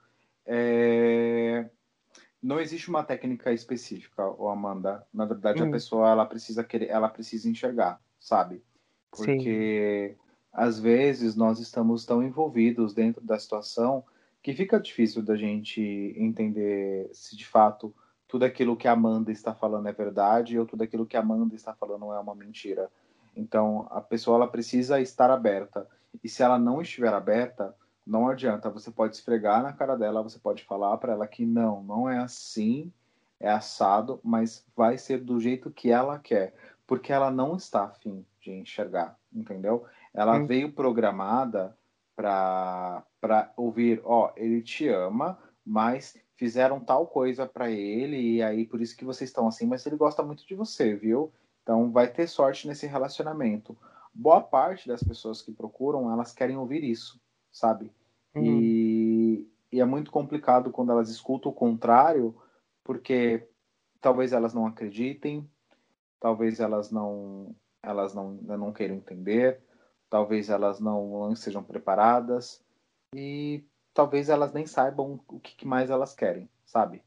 É... Não existe uma técnica específica, ô Amanda. Na verdade, a
hum,
pessoa ela precisa querer, ela precisa enxergar, sabe?
sim.
Porque às vezes nós estamos tão envolvidos dentro da situação que fica difícil da gente entender se de fato tudo aquilo que a Amanda está falando é verdade ou tudo aquilo que a Amanda está falando é uma mentira. Então, a pessoa ela precisa estar aberta. E se ela não estiver aberta, não adianta. Você pode esfregar na cara dela, você pode falar para ela que não, não é assim, é assado, mas vai ser do jeito que ela quer, porque ela não está afim de enxergar, entendeu? Ela
Hum,
veio programada para para ouvir, ó, ele te ama, mas fizeram tal coisa para ele e aí por isso que vocês estão assim, mas ele gosta muito de você, viu? Então vai ter sorte nesse relacionamento. Boa parte das pessoas que procuram, elas querem ouvir isso, sabe?
hum,
E, e é muito complicado quando elas escutam o contrário, porque talvez elas não acreditem, talvez elas não elas não, não queiram entender, talvez elas não, não estejam preparadas e talvez elas nem saibam o que mais elas querem, sabe?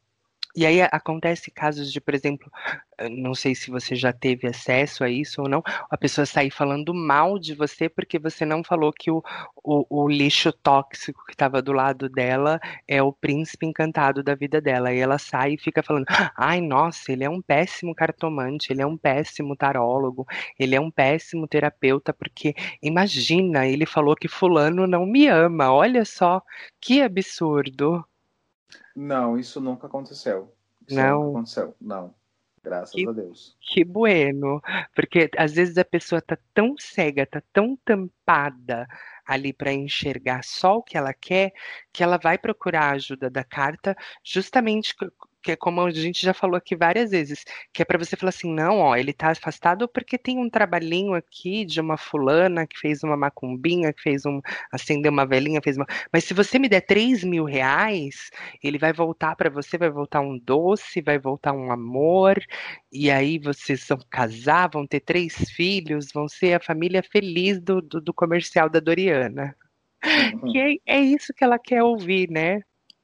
E aí acontece casos de, por exemplo, eu não sei se você já teve acesso a isso ou não, a pessoa sair falando mal de você porque você não falou que o, o, o lixo tóxico que estava do lado dela é o príncipe encantado da vida dela. E ela sai e fica falando: ai, nossa, ele é um péssimo cartomante, ele é um péssimo tarólogo, ele é um péssimo terapeuta, porque imagina, ele falou que fulano não me ama. Olha só, que absurdo.
Não, isso nunca aconteceu. Isso nunca
Não.
aconteceu. Não. Graças a Deus.
Que bueno, porque às vezes a pessoa tá tão cega, tá tão tampada ali para enxergar só o que ela quer, que ela vai procurar a ajuda da carta, justamente co- que é como a gente já falou aqui várias vezes, que é para você falar assim, não, ó, ele tá afastado porque tem um trabalhinho aqui de uma fulana que fez uma macumbinha, que fez um, acendeu uma velhinha, fez uma. Mas se você me der três mil reais, ele vai voltar para você, vai voltar um doce, vai voltar um amor. E aí vocês vão casar, vão ter três filhos, vão ser a família feliz do, do, do comercial da Doriana. Que
Uhum.
é, é isso que ela quer ouvir, né?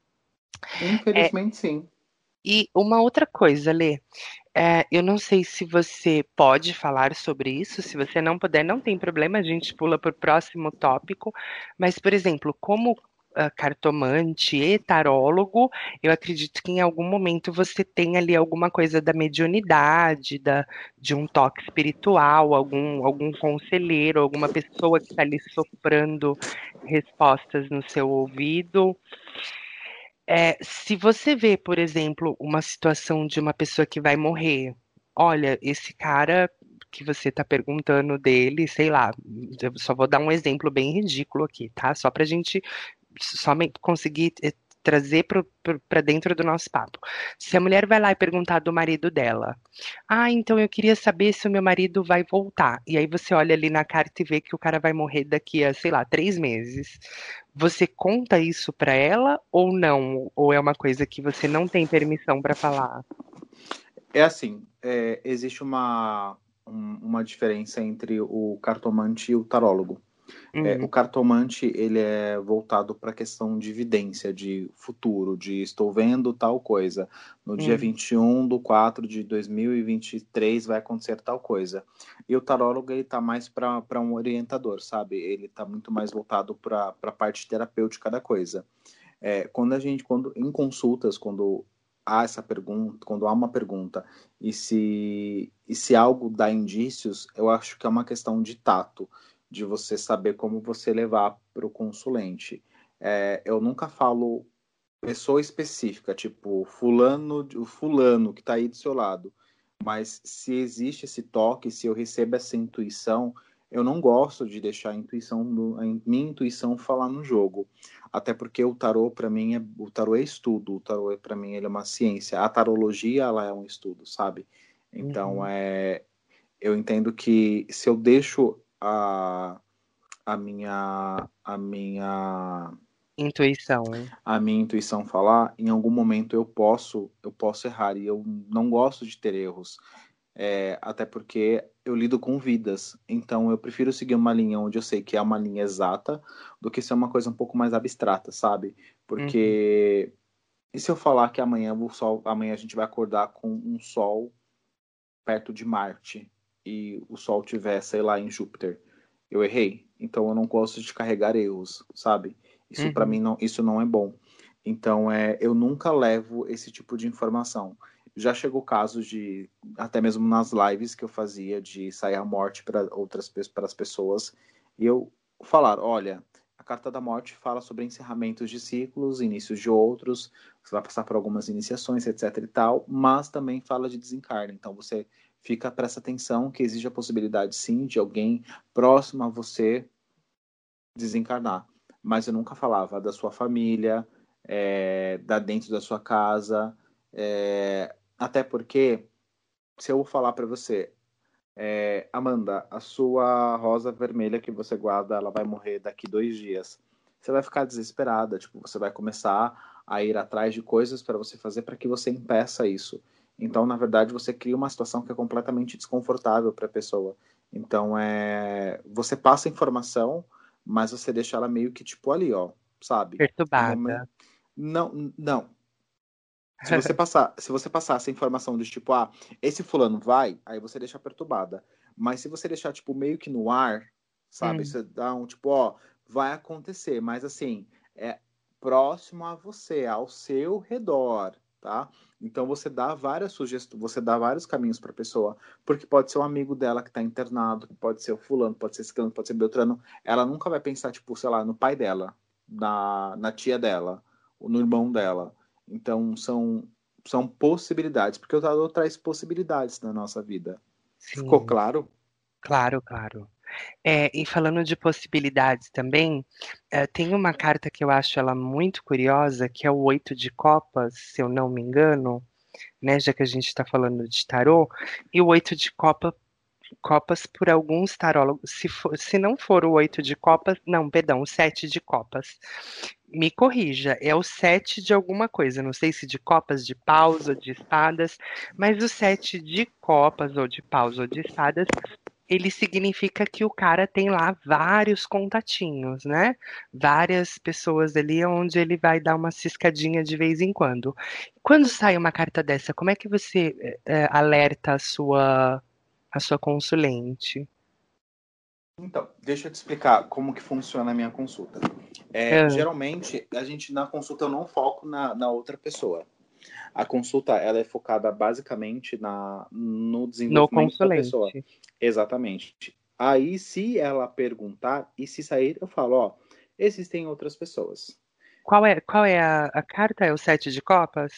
É,
Infelizmente, sim.
e uma outra coisa, Lê, é, eu não sei se você pode falar sobre isso, se você não puder, não tem problema, a gente pula para o próximo tópico. Mas, por exemplo, como ah, cartomante e tarólogo, eu acredito que em algum momento você tem ali alguma coisa da mediunidade, da, de um toque espiritual, algum, algum conselheiro, alguma pessoa que está ali soprando respostas no seu ouvido. É, se você vê, por exemplo, uma situação de uma pessoa que vai morrer, olha, esse cara que você está perguntando dele, sei lá, eu só vou dar um exemplo bem ridículo aqui, tá? Só para a gente somente conseguir eh, trazer para dentro do nosso papo. Se a mulher vai lá e perguntar do marido dela, ah, então eu queria saber se o meu marido vai voltar. E aí você olha ali na carta e vê que o cara vai morrer daqui a, sei lá, três meses. Você conta isso pra ela ou não? Ou é uma coisa que você não tem permissão pra falar?
É assim, é, existe uma, um- uma diferença entre o cartomante e o tarólogo. É, o
Uhum,
cartomante, ele é voltado para a questão de vidência, de futuro, de estou vendo tal coisa. No dia
uhum,
vinte e um de quatro de dois mil e vinte e três vai acontecer tal coisa. E o tarólogo, ele está mais para um orientador, sabe? Ele está muito mais voltado para a parte terapêutica da coisa. É, quando a gente, quando em consultas, quando há essa pergunta, quando há uma pergunta e se e se algo dá indícios, eu acho que é uma questão de tato, de você saber como você levar para o consulente. É, eu nunca falo pessoa específica, tipo fulano, o fulano que está aí do seu lado. Mas se existe esse toque, se eu recebo essa intuição, eu não gosto de deixar a intuição, do, a minha intuição falar no jogo. Até porque o tarô para mim é, o tarô é estudo, o tarô é, para mim ele é uma ciência. A tarologia ela é um estudo, sabe? Então
uhum.
é, eu entendo que se eu deixo a, a minha a minha
Intuição.
a minha intuição falar, em algum momento eu posso eu posso errar e eu não gosto de ter erros. É, até porque eu lido com vidas, então eu prefiro seguir uma linha onde eu sei que é uma linha exata do que ser uma coisa um pouco mais abstrata, sabe?
Uhum,
Porque e se eu falar que amanhã o sol, amanhã a gente vai acordar com um sol perto de Marte e o sol tiver, sei lá, em Júpiter? Eu errei. Então eu não gosto de carregar erros, sabe? Isso para mim
uhum,
não, isso não é bom. Então é, eu nunca levo esse tipo de informação. Já chegou casos de, até mesmo nas lives que eu fazia, de sair a morte para outras para as pessoas, e eu falar, olha, a carta da morte fala sobre encerramentos de ciclos, inícios de outros, você vai passar por algumas iniciações, etc e tal, mas também fala de desencarne. Então você fica, presta atenção que existe a possibilidade sim de alguém próximo a você desencarnar. Mas eu nunca falava da sua família, é, da dentro da sua casa, é, até porque se eu falar para você, é, Amanda, a sua rosa vermelha que você guarda, ela vai morrer daqui dois dias. Você vai ficar desesperada, tipo, você vai começar a ir atrás de coisas para você fazer para que você impeça isso. Então, na verdade, você cria uma situação que é completamente desconfortável para a pessoa. Então, é, você passa informação, mas você deixa ela meio que tipo ali, ó, sabe? No momento,
perturbada.
não, não. Se você passar, se você passar essa informação de tipo, ah, esse fulano vai, aí você deixa perturbada. Mas se você deixar, tipo, meio que no ar, sabe?
Hum,
Você dá um tipo, ó, vai acontecer, mas assim, é próximo a você, ao seu redor, tá? Então você dá várias sugestões, você dá vários caminhos para a pessoa, porque pode ser um amigo dela que está internado, pode ser o fulano, pode ser ciclano, pode ser beltrano. Ela nunca vai pensar, tipo, sei lá, no pai dela, na, na tia dela, ou no irmão dela. Então são são possibilidades, porque o tarot traz possibilidades na nossa vida. Ficou
sim,
claro?
claro, claro. É, e falando de possibilidades também, eh, tem uma carta que eu acho ela muito curiosa, que é o oito de copas, se eu não me engano, né? Já que a gente está falando de tarô, e o oito de copa, copas por alguns tarólogos, se, for, se não for o oito de copas, não, perdão, o sete de copas. Me corrija, é o sete de alguma coisa, não sei se de copas, de paus ou de espadas, mas o sete de copas ou de paus ou de espadas ele significa que o cara tem lá vários contatinhos, né? Várias pessoas ali onde ele vai dar uma ciscadinha de vez em quando. Quando sai uma carta dessa, como é que você eh, eh, alerta a sua a sua consulente?
Então, deixa eu te explicar como que funciona a minha consulta. É,
Ah,
geralmente, a gente na consulta eu não foco na, na outra pessoa. A consulta ela é focada basicamente na, no
no
desenvolvimento da pessoa.
consulente.
Exatamente. Aí, se ela perguntar e se sair, eu falo, ó, existem outras pessoas.
Qual é qual é a, a carta? É o sete de copas?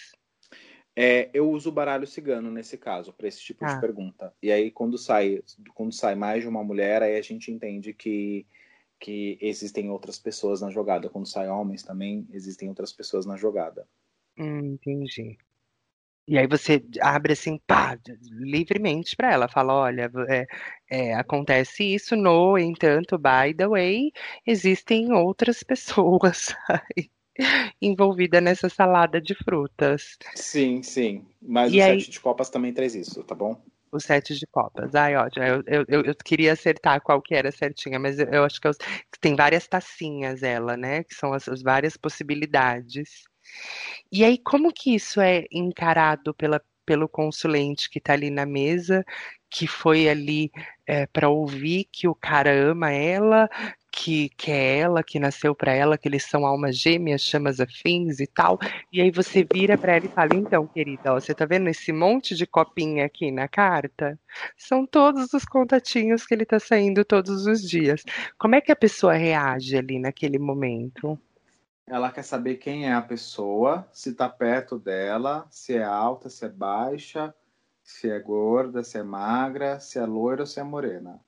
É, eu uso o baralho cigano nesse caso, para esse tipo de
Ah,
pergunta. E aí, quando sai, quando sai mais de uma mulher, aí a gente entende que, que existem outras pessoas na jogada. Quando sai homens também, existem outras pessoas na jogada.
hum, entendi. E aí você abre assim, pá, livremente para ela, fala, olha, é, é, acontece isso, no entanto, by the way, existem outras pessoas aí envolvidas nessa salada de frutas.
Sim, sim. Mas o
E aí,
sete de copas também traz isso, tá bom?
o sete de copas. Ai, ótimo. Eu, eu, eu, eu queria acertar qual que era certinha, mas eu, eu acho que eu- tem várias tacinhas ela, né? Que são as, as várias possibilidades. E aí, como que isso é encarado pela, pelo consulente que está ali na mesa, que foi ali para ouvir que o cara ama ela, que, que é ela, que nasceu para ela, que eles são almas gêmeas, chamas afins e tal. E aí você vira para ela e fala: então, querida, ó, você tá vendo esse monte de copinha aqui na carta? São todos os contatinhos que ele tá saindo todos os dias. Como é que a pessoa reage ali naquele momento?
Ela quer saber quem é a pessoa, se tá perto dela, se é alta, se é baixa, se é gorda, se é magra, se é loira ou se é morena.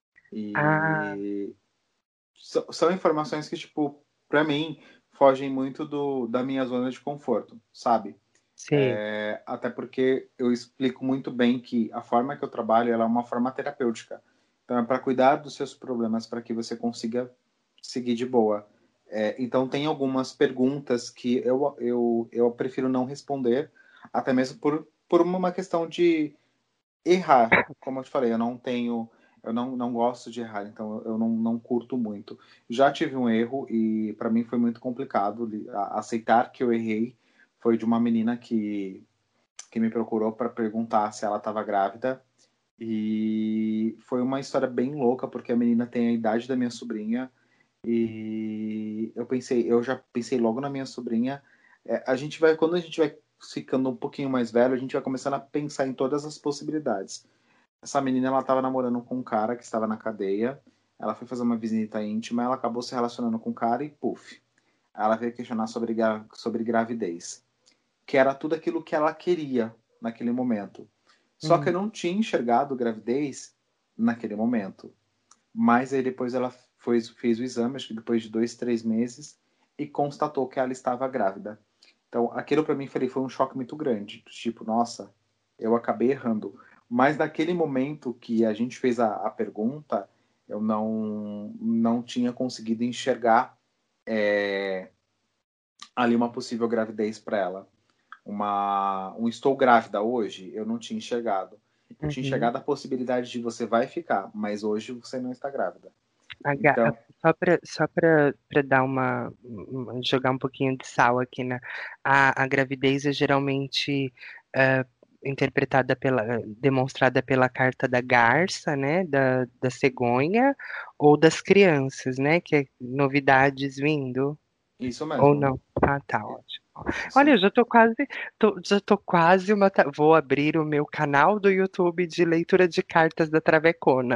Ah,
E so- são informações que, tipo, pra mim, fogem muito do, da minha zona de conforto, sabe?
sei.
É, até porque eu explico muito bem que a forma que eu trabalho ela é uma forma terapêutica. Então, é para cuidar dos seus problemas, para que você consiga seguir de boa. É, então, tem algumas perguntas que eu, eu, eu prefiro não responder, até mesmo por, por uma questão de errar. Como eu te falei, eu não tenho, eu não, não gosto de errar, então eu não, não curto muito. Já tive um erro e para mim foi muito complicado aceitar que eu errei. Foi de uma menina que que me procurou para perguntar se ela estava grávida. E foi uma história bem louca, porque a menina tem a idade da minha sobrinha. E eu pensei, eu já pensei logo na minha sobrinha. É, a gente vai, quando a gente vai ficando um pouquinho mais velho, a gente vai começando a pensar em todas as possibilidades. Essa menina, ela estava namorando com um cara que estava na cadeia. Ela foi fazer uma visita íntima, ela acabou se relacionando com o cara e puf. Ela veio questionar sobre, sobre gravidez, que era tudo aquilo que ela queria naquele momento. Só que eu
Hum.
não tinha enxergado gravidez naquele momento. Mas aí depois ela foi, fez o exame, acho que depois de dois, três meses, e constatou que ela estava grávida. Então, aquilo para mim foi, foi um choque muito grande. Tipo, nossa, eu acabei errando. Mas naquele momento que a gente fez a, a pergunta, eu não, não tinha conseguido enxergar é, ali uma possível gravidez para ela. Uma, um estou grávida hoje, eu não tinha enxergado. Eu tinha
Uhum.
enxergado a possibilidade de você vai ficar, mas hoje você não está grávida.
A, ga- a
Então,
Só para só para para dar uma, uma- jogar um pouquinho de sal aqui na a, a gravidez é geralmente eh, interpretada pela demonstrada pela carta da garça, né, da, da cegonha ou das crianças, né, que é novidades vindo
Isso
ou
mesmo.
não. Ah, tá
I-
ótimo. Olha, eu
Sim.
já tô quase, tô- já tô quase uma, ta- vou abrir o meu canal do YouTube de leitura de cartas da Travecona.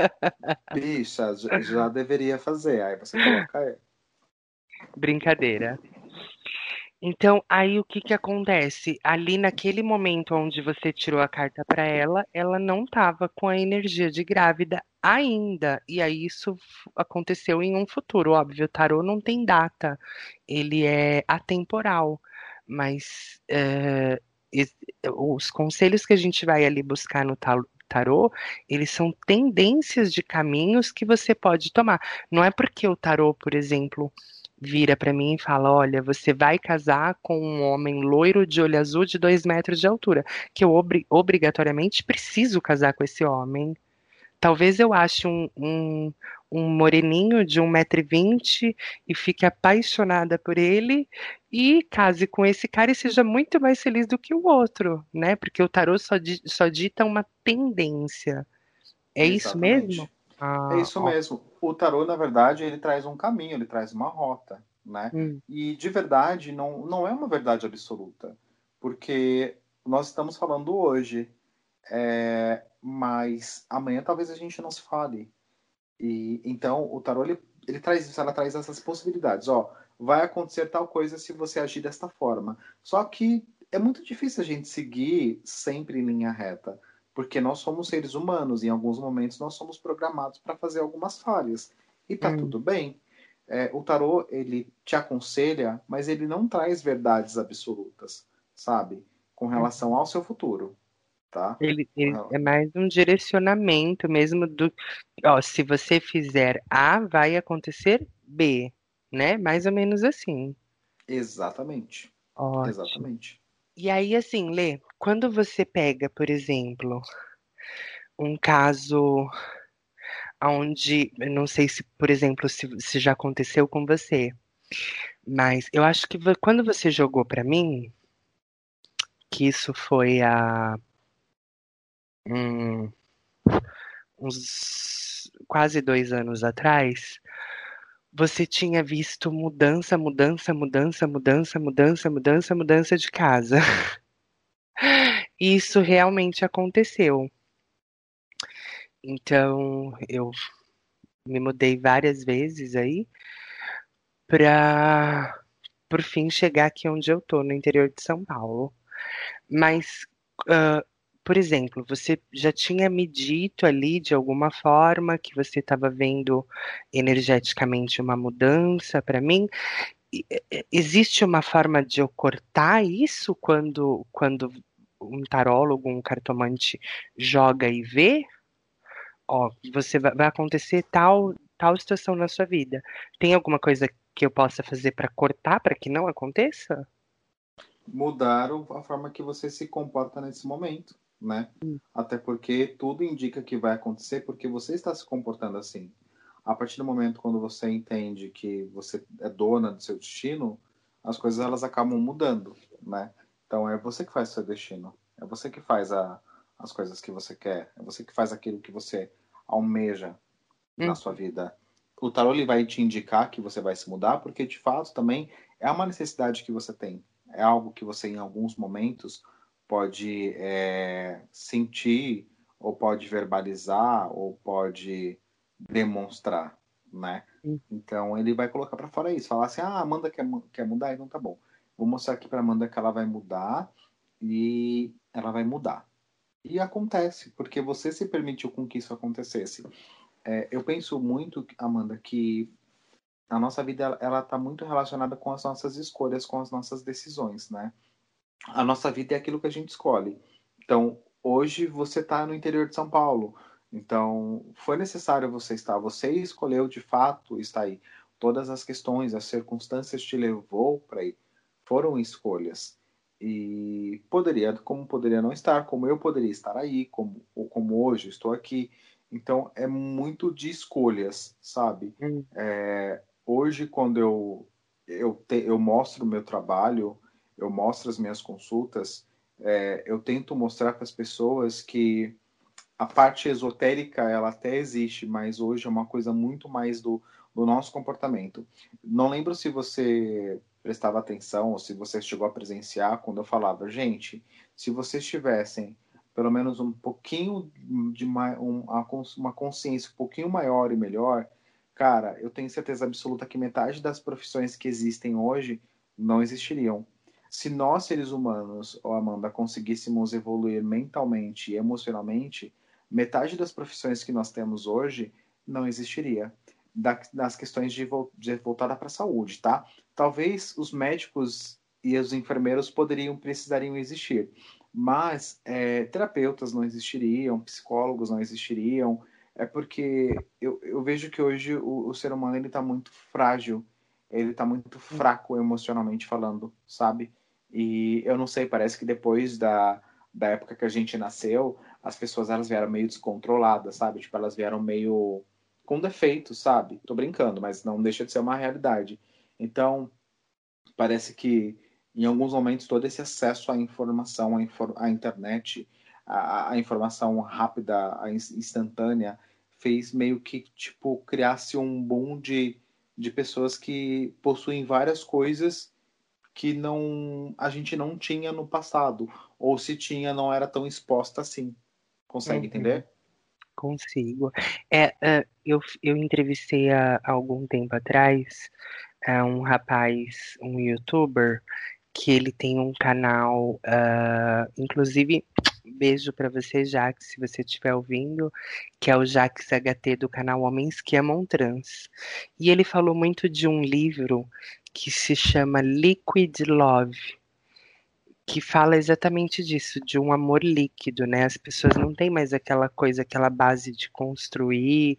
Bicha, já já deveria fazer. Aí você coloca aí.
Brincadeira. Então, aí o que que acontece? Ali naquele momento onde você tirou a carta para ela, ela não estava com a energia de grávida ainda. E aí isso f- aconteceu em um futuro, óbvio. O tarô não tem data, ele é atemporal. Mas eh, es- os conselhos que a gente vai ali buscar no ta- tarô, eles são tendências de caminhos que você pode tomar. Não é porque o tarô, por exemplo, vira pra mim e fala: Olha, você vai casar com um homem loiro de olho azul de dois metros de altura, que eu obri- obrigatoriamente preciso casar com esse homem. Talvez eu ache um, um, um moreninho de um metro e vinte e fique apaixonada por ele e case com esse cara e seja muito mais feliz do que o outro, né? Porque o tarô só, di- só dita uma tendência. É isso mesmo?
Exatamente. É
Ah,
isso
ó.
mesmo. O tarô, na verdade, ele traz um caminho, ele traz uma rota, né?
Hum,
E de verdade, não, não é uma verdade absoluta, porque nós estamos falando hoje, é, mas amanhã talvez a gente não se fale. E então o tarô ele, ele traz isso, ela traz essas possibilidades. Ó, vai acontecer tal coisa se você agir desta forma. Só que é muito difícil a gente seguir sempre em linha reta, porque nós somos seres humanos e em alguns momentos nós somos programados para fazer algumas falhas. E tá
hum.
tudo bem. É, o tarô ele te aconselha, mas ele não traz verdades absolutas, sabe? Com relação ao seu futuro, tá?
Ele,
Com
ele
rela-
é mais um direcionamento mesmo do, ó, se você fizer A, vai acontecer B, né? Mais ou menos assim.
Exatamente.
Ótimo.
Exatamente.
E aí, assim, Lê, quando você pega, por exemplo, um caso onde, eu não sei se, por exemplo, se, se já aconteceu com você, mas eu acho que vo- quando você jogou pra mim, que isso foi há hum, uns quase dois anos atrás. Você tinha visto mudança, mudança, mudança, mudança, mudança, mudança, mudança de casa. E isso realmente aconteceu. Então, eu me mudei várias vezes aí para, por fim, chegar aqui onde eu tô, no interior de São Paulo. Mas, ah, por exemplo, você já tinha me dito ali de alguma forma que você estava vendo energeticamente uma mudança para mim. E- e- Existe uma forma de eu cortar isso quando, quando um tarólogo, um cartomante joga e vê? Ó, você vai, vai acontecer tal, tal situação na sua vida. Tem alguma coisa que eu possa fazer para cortar para que não aconteça?
Mudar a forma que você se comporta nesse momento, né?
Hum,
Até porque tudo indica que vai acontecer porque você está se comportando assim. A partir do momento quando você entende que você é dona do seu destino, as coisas elas acabam mudando, né? Então é você que faz o seu destino, é você que faz a, as coisas que você quer, é você que faz aquilo que você almeja na
hum,
sua vida. O tarô ele vai te indicar que você vai se mudar, porque de fato também é uma necessidade que você tem. É algo que você, em alguns momentos, pode é, sentir, ou pode verbalizar, ou pode demonstrar, né?
hum,
Então ele vai colocar para fora isso, falar assim: ah, a Amanda quer, quer mudar, então tá bom. Vou mostrar aqui para Amanda que ela vai mudar e ela vai mudar. E acontece, porque você se permitiu com que isso acontecesse. É, eu penso muito, Amanda, que a nossa vida ela está muito relacionada com as nossas escolhas, com as nossas decisões, né? A nossa vida é aquilo que a gente escolhe. Então, hoje você está no interior de São Paulo. Então, foi necessário você estar. Você escolheu de fato estar aí. Todas as questões, as circunstâncias te levou para aí. Foram escolhas. E poderia, como poderia não estar, como eu poderia estar aí, como, ou como hoje estou aqui. Então, é muito de escolhas, sabe?
Hum.
É, hoje, quando eu, eu, te, eu mostro o meu trabalho, eu mostro as minhas consultas, é, eu tento mostrar para as pessoas que a parte esotérica, ela até existe, mas hoje é uma coisa muito mais do, do nosso comportamento. Não lembro se você prestava atenção ou se você chegou a presenciar quando eu falava, gente, se vocês tivessem pelo menos um pouquinho de uma, um, uma consciência um pouquinho maior e melhor, cara, eu tenho certeza absoluta que metade das profissões que existem hoje não existiriam. Se nós, seres humanos, oh Amanda, conseguíssemos evoluir mentalmente e emocionalmente, metade das profissões que nós temos hoje não existiria. Da, das questões de, de voltada para a saúde, tá? Talvez os médicos e os enfermeiros poderiam, precisariam existir, mas é, terapeutas não existiriam, psicólogos não existiriam, é porque eu, eu vejo que hoje o, o ser humano ele está muito frágil, ele está muito fraco emocionalmente falando, sabe? E eu não sei, parece que depois da, da época que a gente nasceu, as pessoas elas vieram meio descontroladas, sabe? Tipo, elas vieram meio com defeitos, sabe? Tô brincando, mas não deixa de ser uma realidade. Então, parece que em alguns momentos todo esse acesso à informação, à, infor à internet, à, à informação rápida, à instantânea, fez meio que tipo criasse um boom de, de pessoas que possuem várias coisas que não a gente não tinha no passado, ou se tinha não era tão exposta assim. Consegue
Uhum.
entender?
Consigo. É, é, eu, eu entrevistei há, há algum tempo atrás é, um rapaz, um youtuber, que ele tem um canal, ah, inclusive, beijo pra você, Jax, se você estiver ouvindo, que é o Jax H T do canal Homens que Amam Trans. E ele falou muito de um livro que se chama Liquid Love, que fala exatamente disso, de um amor líquido, né? As pessoas não têm mais aquela coisa, aquela base de construir,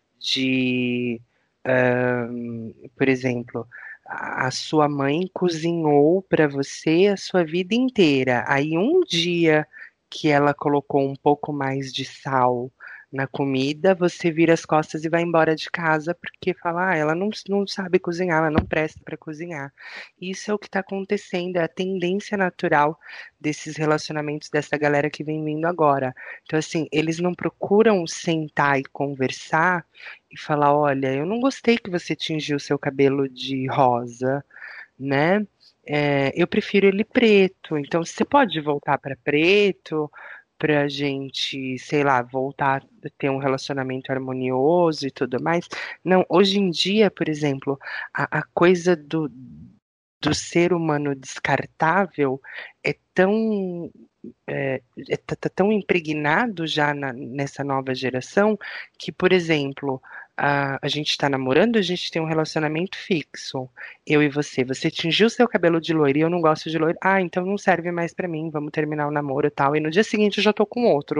de, ahn, por exemplo, a a sua mãe cozinhou para você a sua vida inteira. Aí um dia que ela colocou um pouco mais de sal na comida, você vira as costas e vai embora de casa porque fala, ah, ela não, não sabe cozinhar, ela não presta para cozinhar. Isso é o que está acontecendo, é a tendência natural desses relacionamentos dessa galera que vem vindo agora. Então, assim, eles não procuram sentar e conversar e falar, olha, eu não gostei que você tingiu seu cabelo de rosa, né? É, eu prefiro ele preto. Então, você pode voltar para preto pra gente, sei lá, voltar a ter um relacionamento harmonioso e tudo mais. Não, hoje em dia, por exemplo, a, a coisa do, do ser humano descartável é tão é, é, tá, tá tão impregnado já na- nessa nova geração que, por exemplo, a, a gente está namorando, a gente tem um relacionamento fixo, eu e você. Você tingiu seu cabelo de loiro e eu não gosto de loiro. Ah, então não serve mais pra mim, vamos terminar o namoro e tal. E no dia seguinte eu já tô com outro.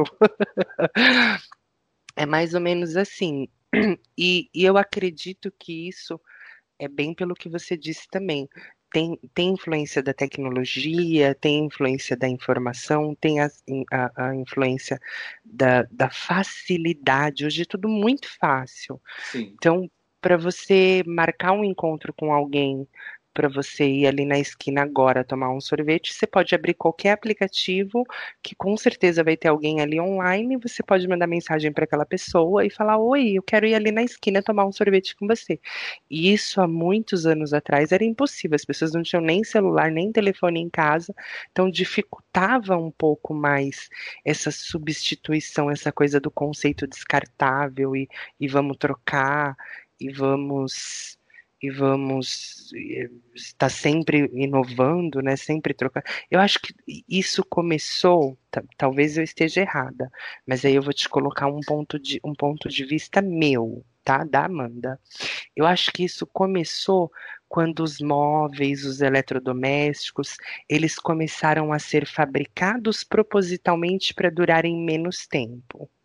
É mais ou menos assim. E, e eu acredito que isso é bem pelo que você disse também. Tem, tem influência da tecnologia, tem influência da informação, tem a, a, a influência da, da facilidade. Hoje é tudo muito fácil.
Sim.
Então, para você marcar um encontro com alguém, para você ir ali na esquina agora tomar um sorvete, você pode abrir qualquer aplicativo, que com certeza vai ter alguém ali online. Você pode mandar mensagem para aquela pessoa e falar: Oi, eu quero ir ali na esquina tomar um sorvete com você. E isso há muitos anos atrás era impossível, as pessoas não tinham nem celular, nem telefone em casa, então dificultava um pouco mais essa substituição, essa coisa do conceito descartável e, e vamos trocar e vamos e vamos eh, estar sempre inovando, né? Sempre trocando. Eu acho que isso começou, ta- talvez eu esteja errada, mas aí eu vou te colocar um ponto de um ponto de vista meu, tá? Da Amanda. Eu acho que isso começou quando os móveis, os eletrodomésticos, eles começaram a ser fabricados propositalmente para durarem menos tempo.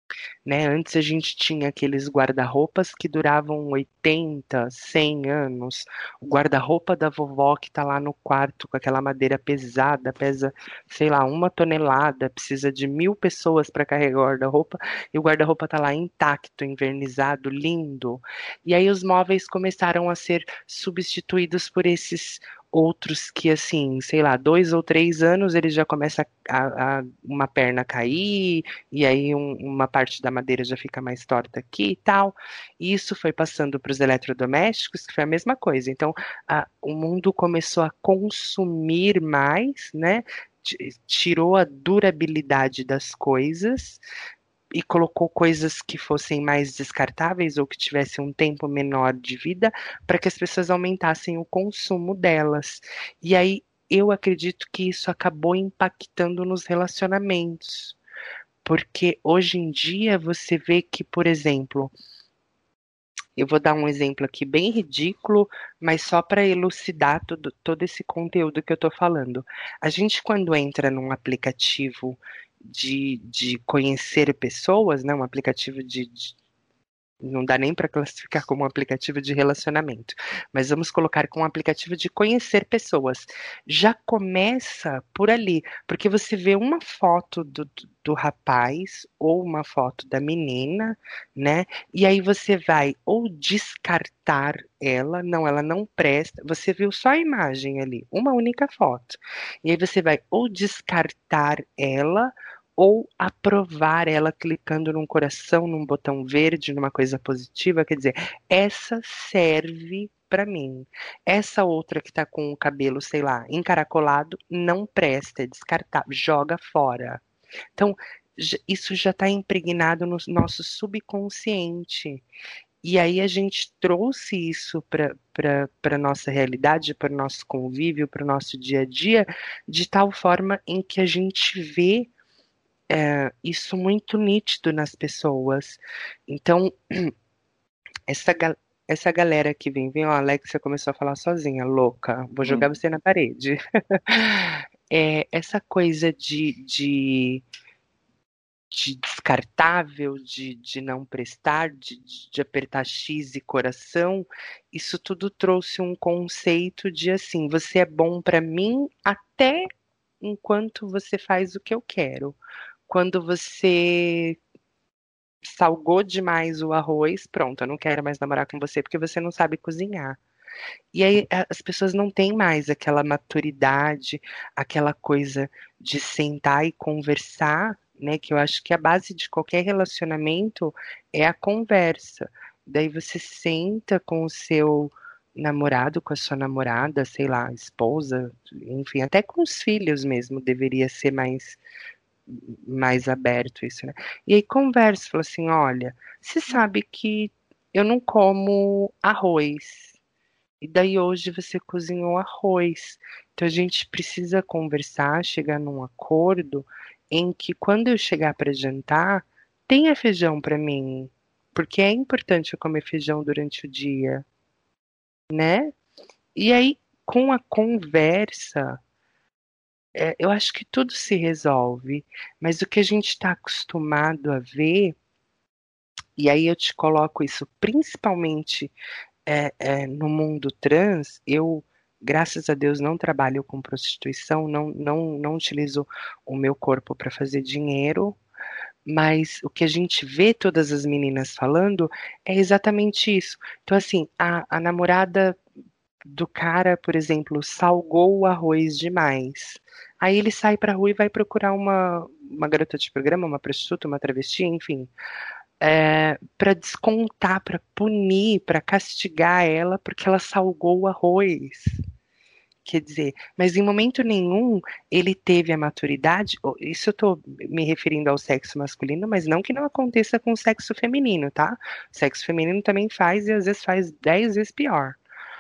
Né? Antes a gente tinha aqueles guarda-roupas que duravam oitenta, cem anos. O guarda-roupa da vovó que tá lá no quarto com aquela madeira pesada, pesa, sei lá, uma tonelada, precisa de mil pessoas para carregar o guarda-roupa, e o guarda-roupa tá lá intacto, envernizado, lindo. E aí os móveis começaram a ser substituídos por esses outros que, assim, sei lá, dois ou três anos ele já começa a, a uma perna cair, e aí um, uma parte da madeira já fica mais torta aqui e tal. E isso foi passando para os eletrodomésticos, que foi a mesma coisa. Então, a, o mundo começou a consumir mais, né? Tirou a durabilidade das coisas e colocou coisas que fossem mais descartáveis ou que tivessem um tempo menor de vida para que as pessoas aumentassem o consumo delas. E aí eu acredito que isso acabou impactando nos relacionamentos. Porque hoje em dia você vê que, por exemplo, eu vou dar um exemplo aqui bem ridículo, mas só para elucidar todo, todo esse conteúdo que eu estou falando. A gente, quando entra num aplicativo de, de conhecer pessoas, né, um aplicativo de, de não dá nem para classificar como um aplicativo de relacionamento, mas vamos colocar como um aplicativo de conhecer pessoas. Já começa por ali, porque você vê uma foto do, do, do rapaz ou uma foto da menina, né? E aí você vai ou descartar ela, não, ela não presta, você viu só a imagem ali, uma única foto. E aí você vai ou descartar ela, ou aprovar ela clicando num coração, num botão verde, numa coisa positiva, quer dizer, essa serve para mim. Essa outra que tá com o cabelo, sei lá, encaracolado, não presta, é descartável, joga fora. Então, isso já está impregnado no nosso subconsciente. E aí a gente trouxe isso para a nossa realidade, para o nosso convívio, para o nosso dia a dia, de tal forma em que a gente vê é, isso muito nítido nas pessoas. Então, essa, essa galera que vem, vem, ó, a Alexia começou a falar sozinha, louca, vou jogar
Hum.
você na parede. É, essa coisa de, de, de descartável, de, de não prestar, de, de apertar X e coração, isso tudo trouxe um conceito de assim, você é bom para mim até enquanto você faz o que eu quero. Quando você salgou demais o arroz, pronto, eu não quero mais namorar com você porque você não sabe cozinhar. E aí as pessoas não têm mais aquela maturidade, aquela coisa de sentar e conversar, né? Que eu acho que a base de qualquer relacionamento é a conversa. Daí você senta com o seu namorado, com a sua namorada, sei lá, esposa, enfim, até com os filhos mesmo deveria ser mais mais aberto isso, né? E aí conversa, fala assim, olha, você sabe que eu não como arroz. E daí hoje você cozinhou arroz. Então a gente precisa conversar, chegar num acordo em que quando eu chegar para jantar, tenha feijão para mim, porque é importante eu comer feijão durante o dia, né? E aí com a conversa é, eu acho que tudo se resolve, mas o que a gente está acostumado a ver, e aí eu te coloco isso principalmente é, é, no mundo trans, eu, graças a Deus, não trabalho com prostituição, não, não, não utilizo o meu corpo para fazer dinheiro, mas o que a gente vê todas as meninas falando é exatamente isso. Então, assim, a, a namorada do cara, por exemplo, salgou o arroz demais. Aí ele sai pra rua e vai procurar uma, uma garota de programa, uma prostituta, uma travesti, enfim, é, para descontar, para punir, para castigar ela porque ela salgou o arroz. Quer dizer, mas em momento nenhum ele teve a maturidade. Isso eu estou me referindo ao sexo masculino, mas não que não aconteça com o sexo feminino, tá? O sexo feminino também faz e às vezes faz dez vezes pior.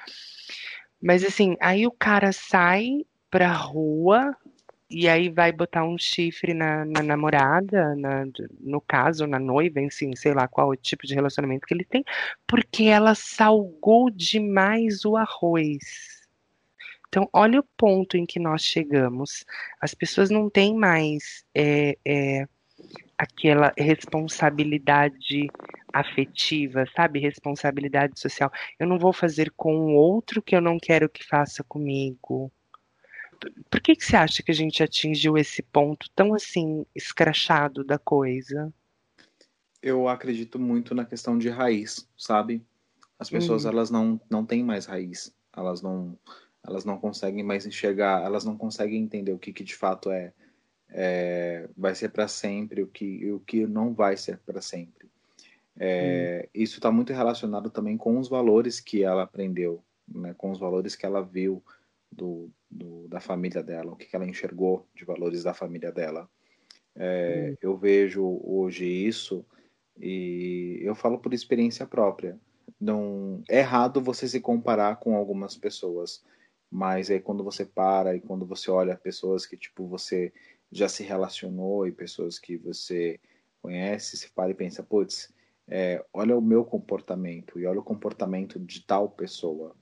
Mas assim, aí o cara sai pra rua e aí vai botar um chifre na, na namorada, na, no caso, na noiva, enfim, sei lá qual o tipo de relacionamento que ele tem, porque ela salgou demais o arroz. Então, olha o ponto em que nós chegamos. As pessoas não têm mais é, é, aquela responsabilidade afetiva, sabe? Responsabilidade social. Eu não vou fazer com o outro que eu não quero que faça comigo. Por que que você acha que a gente atingiu esse ponto tão assim escrachado da coisa?
Eu acredito muito na questão de raiz, sabe? As pessoas
Hum,
elas não, não têm mais raiz, elas não elas não conseguem mais enxergar, elas não conseguem entender o que, que de fato é, é vai ser para sempre, o que o que não vai ser para sempre.
hum,
É, isso está muito relacionado também com os valores que ela aprendeu, né? Com os valores que ela viu do, do, da família dela, o que, que ela enxergou de valores da família dela. É,
hum,
eu vejo hoje isso e eu falo por experiência própria. Não é errado você se comparar com algumas pessoas, mas aí quando você para e quando você olha pessoas que tipo você já se relacionou e pessoas que você conhece, se para e pensa, putz, é, olha o meu comportamento e olha o comportamento de tal pessoa.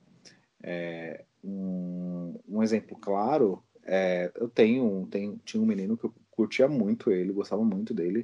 Um, um exemplo claro, é, eu tenho, tenho, tinha um menino que eu curtia muito ele, gostava muito dele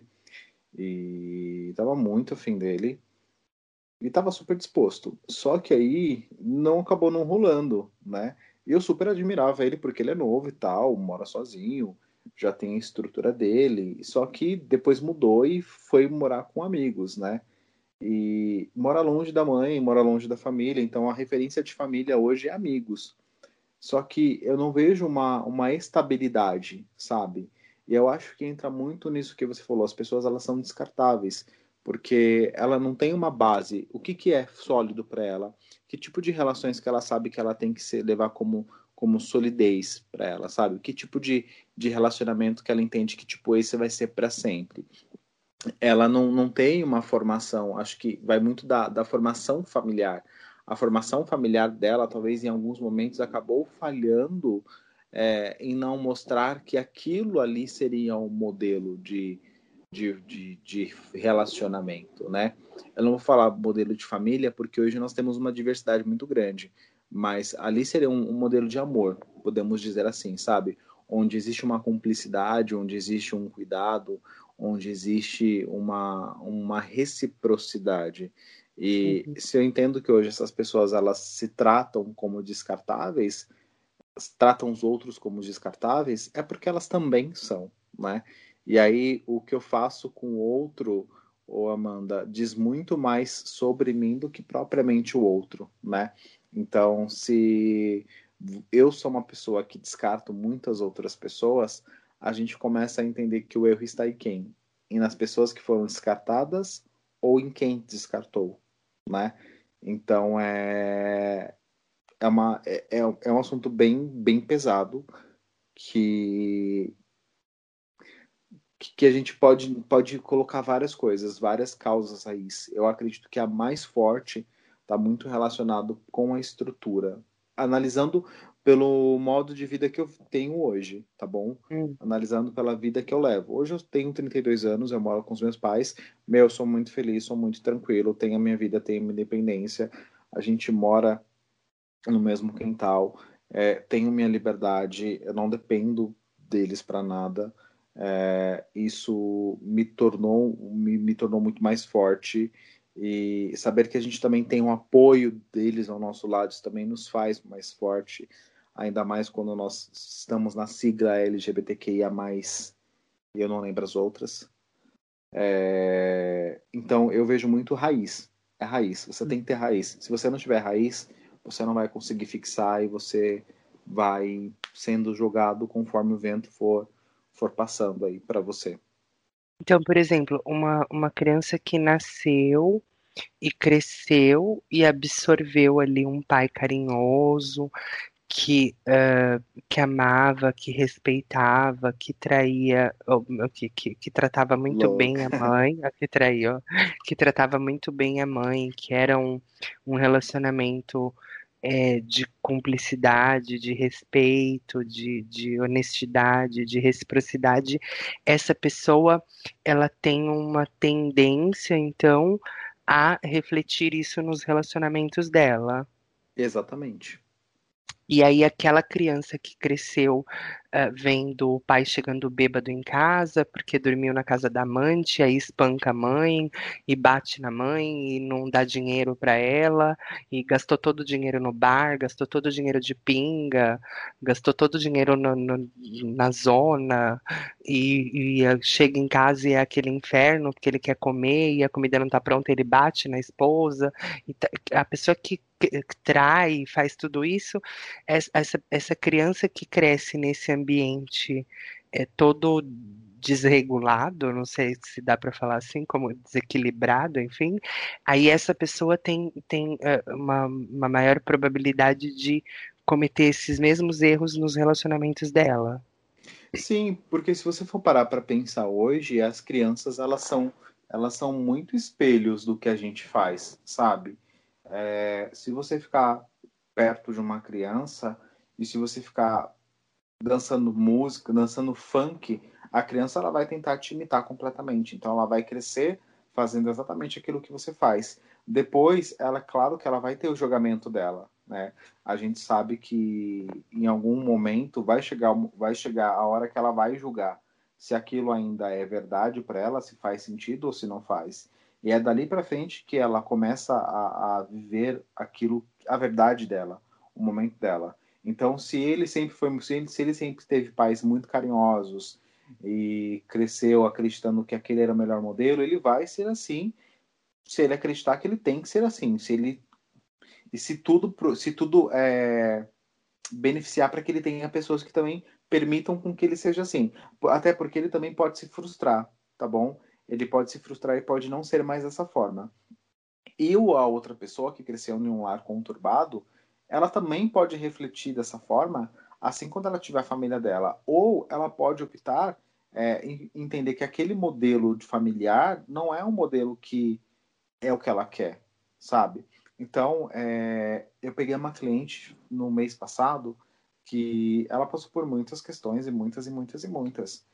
e tava muito afim dele e tava super disposto. Só que aí não acabou não rolando, né? E eu super admirava ele porque ele é novo e tal, mora sozinho, já tem a estrutura dele, só que depois mudou e foi morar com amigos, né? E mora longe da mãe, mora longe da família, então a referência de família hoje é amigos. Só que eu não vejo uma, uma estabilidade, sabe? E eu acho que entra muito nisso que você falou. As pessoas elas são descartáveis, porque ela não tem uma base. O que, que é sólido para ela? Que tipo de relações que ela sabe que ela tem que se levar como, como solidez para ela, sabe? Que tipo de, de relacionamento que ela entende que tipo esse vai ser para sempre? Ela não, não tem uma formação, acho que vai muito da, da formação familiar. A formação familiar dela, talvez em alguns momentos, acabou falhando é, em não mostrar que aquilo ali seria um modelo de, de, de, de relacionamento, né? Eu não vou falar modelo de família, porque hoje nós temos uma diversidade muito grande, mas ali seria um, um modelo de amor, podemos dizer assim, sabe? Onde existe uma cumplicidade, onde existe um cuidado, onde existe uma, uma reciprocidade. E
uhum.
se eu entendo que hoje essas pessoas elas se tratam como descartáveis, tratam os outros como descartáveis, é porque elas também são, né? E aí o que eu faço com o outro, ou Amanda, diz muito mais sobre mim do que propriamente o outro, né? Então, se eu sou uma pessoa que descarto muitas outras pessoas, a gente começa a entender que o erro está em quem? E nas pessoas que foram descartadas ou em quem descartou, né? Então, é, é, uma, é, é é um assunto bem, bem pesado que, que a gente pode, pode colocar várias coisas, várias causas aí. Eu acredito que a mais forte está muito relacionado com a estrutura. Analisando pelo modo de vida que eu tenho hoje, tá bom?
Hum.
Analisando pela vida que eu levo. Hoje eu tenho trinta e dois anos, eu moro com os meus pais. Meu, eu sou muito feliz, sou muito tranquilo, tenho a minha vida, tenho a minha independência. A gente mora no mesmo quintal, é, tenho minha liberdade, eu não dependo deles para nada. É, isso me tornou me, me tornou muito mais forte e saber que a gente também tem um apoio deles ao nosso lado isso também nos faz mais forte, ainda mais quando nós estamos na sigla L G B T Q I A mais, e eu não lembro as outras. É, então eu vejo muito raiz. É raiz. Você tem que ter raiz. Se você não tiver raiz, você não vai conseguir fixar e você vai sendo jogado conforme o vento for, for passando aí para você.
Então, por exemplo, uma, uma criança que nasceu e cresceu e absorveu ali um pai carinhoso, que, eh, que amava, que respeitava, que traía, ou, que, que, que tratava muito bem a
Louca.
mãe, a que traía, ó, que tratava muito bem a mãe, que era um, um relacionamento eh, de cumplicidade, de respeito, de, de honestidade, de reciprocidade. Essa pessoa, ela tem uma tendência, então, a refletir isso nos relacionamentos dela.
Exatamente.
E aí aquela criança que cresceu uh, vendo o pai chegando bêbado em casa, porque dormiu na casa da amante, aí espanca a mãe e bate na mãe e não dá dinheiro para ela, e gastou todo o dinheiro no bar, gastou todo o dinheiro de pinga, gastou todo o dinheiro no, no, na zona, e, e chega em casa e é aquele inferno, porque ele quer comer e a comida não tá pronta, ele bate na esposa. E tá, a pessoa que, que, que trai, faz tudo isso, essa, essa criança que cresce nesse ambiente é todo desregulado, não sei se dá para falar assim, como desequilibrado, enfim, aí essa pessoa tem, tem uh, uma, uma maior probabilidade de cometer esses mesmos erros nos relacionamentos dela.
Sim, porque se você for parar para pensar hoje, as crianças elas são elas são muito espelhos do que a gente faz, sabe? É, se você ficar perto de uma criança e se você ficar dançando música, dançando funk, a criança ela vai tentar te imitar completamente. Então ela vai crescer fazendo exatamente aquilo que você faz. Depois, ela, claro que ela vai ter o julgamento dela, né? A gente sabe que em algum momento vai chegar, vai chegar a hora que ela vai julgar se aquilo ainda é verdade para ela, se faz sentido ou se não faz. E é dali para frente que ela começa a, a viver aquilo, a verdade dela, o momento dela. Então, se ele sempre foi, se ele, se ele sempre teve pais muito carinhosos e cresceu acreditando que aquele era o melhor modelo, ele vai ser assim. Se ele acreditar que ele tem que ser assim, se ele e se tudo, se tudo é, beneficiar para que ele tenha pessoas que também permitam com que ele seja assim, até porque ele também pode se frustrar, tá bom? Ele pode se frustrar e pode não ser mais dessa forma. E a outra pessoa que cresceu em um lar conturbado, ela também pode refletir dessa forma, assim quando ela tiver a família dela. Ou ela pode optar é, em entender que aquele modelo de familiar não é um modelo que é o que ela quer, sabe? Então, é, eu peguei uma cliente no mês passado que ela passou por muitas questões e muitas e muitas e muitas.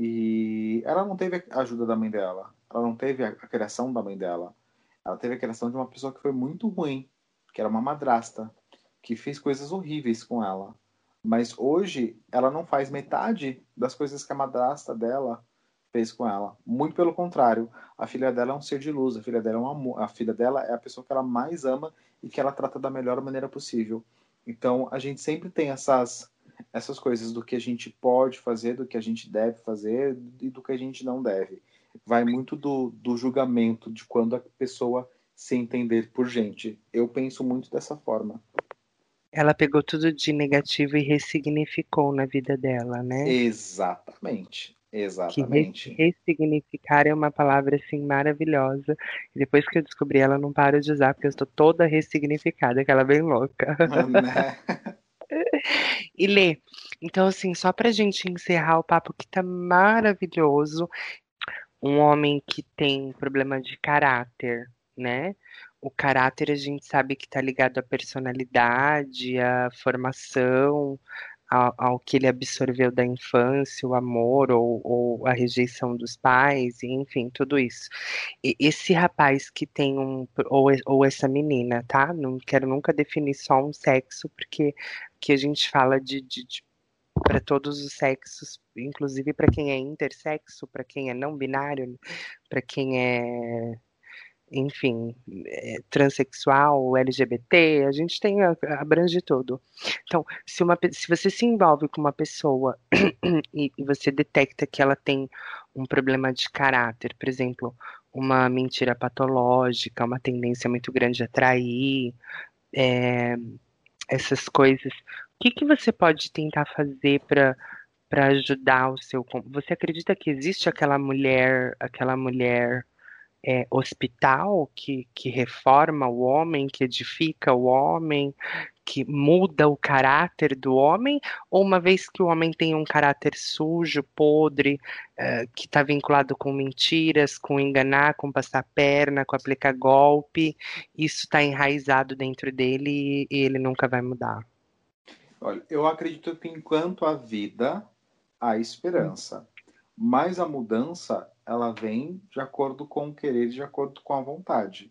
E ela não teve a ajuda da mãe dela, ela não teve a, a criação da mãe dela. Ela teve a criação de uma pessoa que foi muito ruim, que era uma madrasta, que fez coisas horríveis com ela. Mas hoje ela não faz metade das coisas que a madrasta dela fez com ela. Muito pelo contrário, a filha dela é um ser de luz, a filha dela é um amor, a filha dela é a pessoa que ela mais ama e que ela trata da melhor maneira possível. Então a gente sempre tem essas essas coisas do que a gente pode fazer, do que a gente deve fazer e do que a gente não deve. Vai muito do, do julgamento de quando a pessoa se entender por gente. Eu penso muito dessa forma.
Ela pegou tudo de negativo e ressignificou na vida dela, né?
Exatamente.
Que res-
Exatamente.
ressignificar é uma palavra assim maravilhosa. E depois que eu descobri ela, eu não paro de usar, porque eu estou toda ressignificada, aquela bem louca.
Né?
E Lê, então assim, só pra gente encerrar o papo que tá maravilhoso, um homem que tem problema de caráter, né? O caráter a gente sabe que tá ligado à personalidade, à formação, ao, ao que ele absorveu da infância, o amor ou, ou a rejeição dos pais, e, enfim, tudo isso. E esse rapaz que tem um, ou, ou essa menina, tá? Não quero nunca definir só um sexo, porque que a gente fala de, de, de para todos os sexos, inclusive para quem é intersexo, para quem é não binário, para quem é, enfim, é, transexual, L G B T, a gente tem abrange tudo. Então, se uma se você se envolve com uma pessoa e, e você detecta que ela tem um problema de caráter, por exemplo, uma mentira patológica, uma tendência muito grande a trair, é, essas coisas, o que que você pode tentar fazer para para ajudar o seu. Você acredita que existe aquela mulher, aquela mulher é, hospital que, que reforma o homem, que edifica o homem, que muda o caráter do homem? Ou uma vez que o homem tem um caráter sujo, podre, é, que está vinculado com mentiras, com enganar, com passar perna, com aplicar golpe, isso está enraizado dentro dele e ele nunca vai mudar?
Olha, eu acredito que enquanto há vida, há esperança. Mas a mudança, ela vem de acordo com o querer, de acordo com a vontade.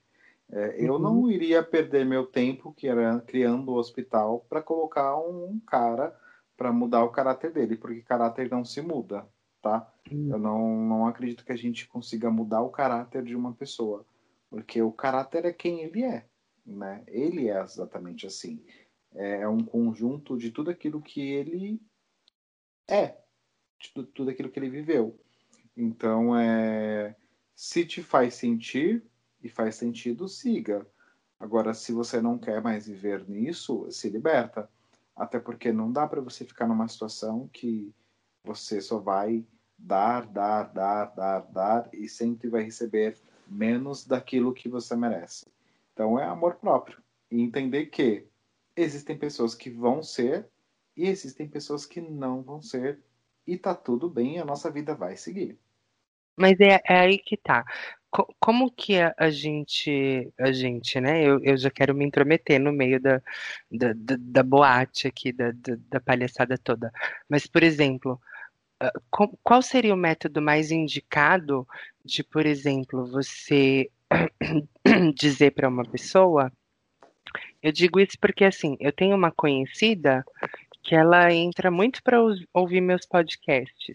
É, eu
Uhum.
não iria perder meu tempo que era criando o hospital para colocar um cara para mudar o caráter dele, porque caráter não se muda, tá?
Hum.
Eu não, não acredito que a gente consiga mudar o caráter de uma pessoa, porque o caráter é quem ele é, né? Ele é exatamente assim. É um conjunto de tudo aquilo que ele é, de tudo, tudo aquilo que ele viveu. Então, é, se te faz sentir e faz sentido, siga. Agora, se você não quer mais viver nisso, se liberta. Até porque não dá para você ficar numa situação que você só vai dar, dar, dar, dar, dar e sempre vai receber menos daquilo que você merece. Então, é amor próprio. E entender que existem pessoas que vão ser e existem pessoas que não vão ser. E tá tudo bem, a nossa vida vai seguir.
Mas é, é aí que tá. Co- como que a, a gente, a gente, né? Eu, eu já quero me intrometer no meio da, da, da, da boate aqui, da, da, da palhaçada toda. Mas, por exemplo, ah, co- qual seria o método mais indicado de, por exemplo, você dizer para uma pessoa? Eu digo isso porque, assim, eu tenho uma conhecida que ela entra muito para ouvir meus podcasts.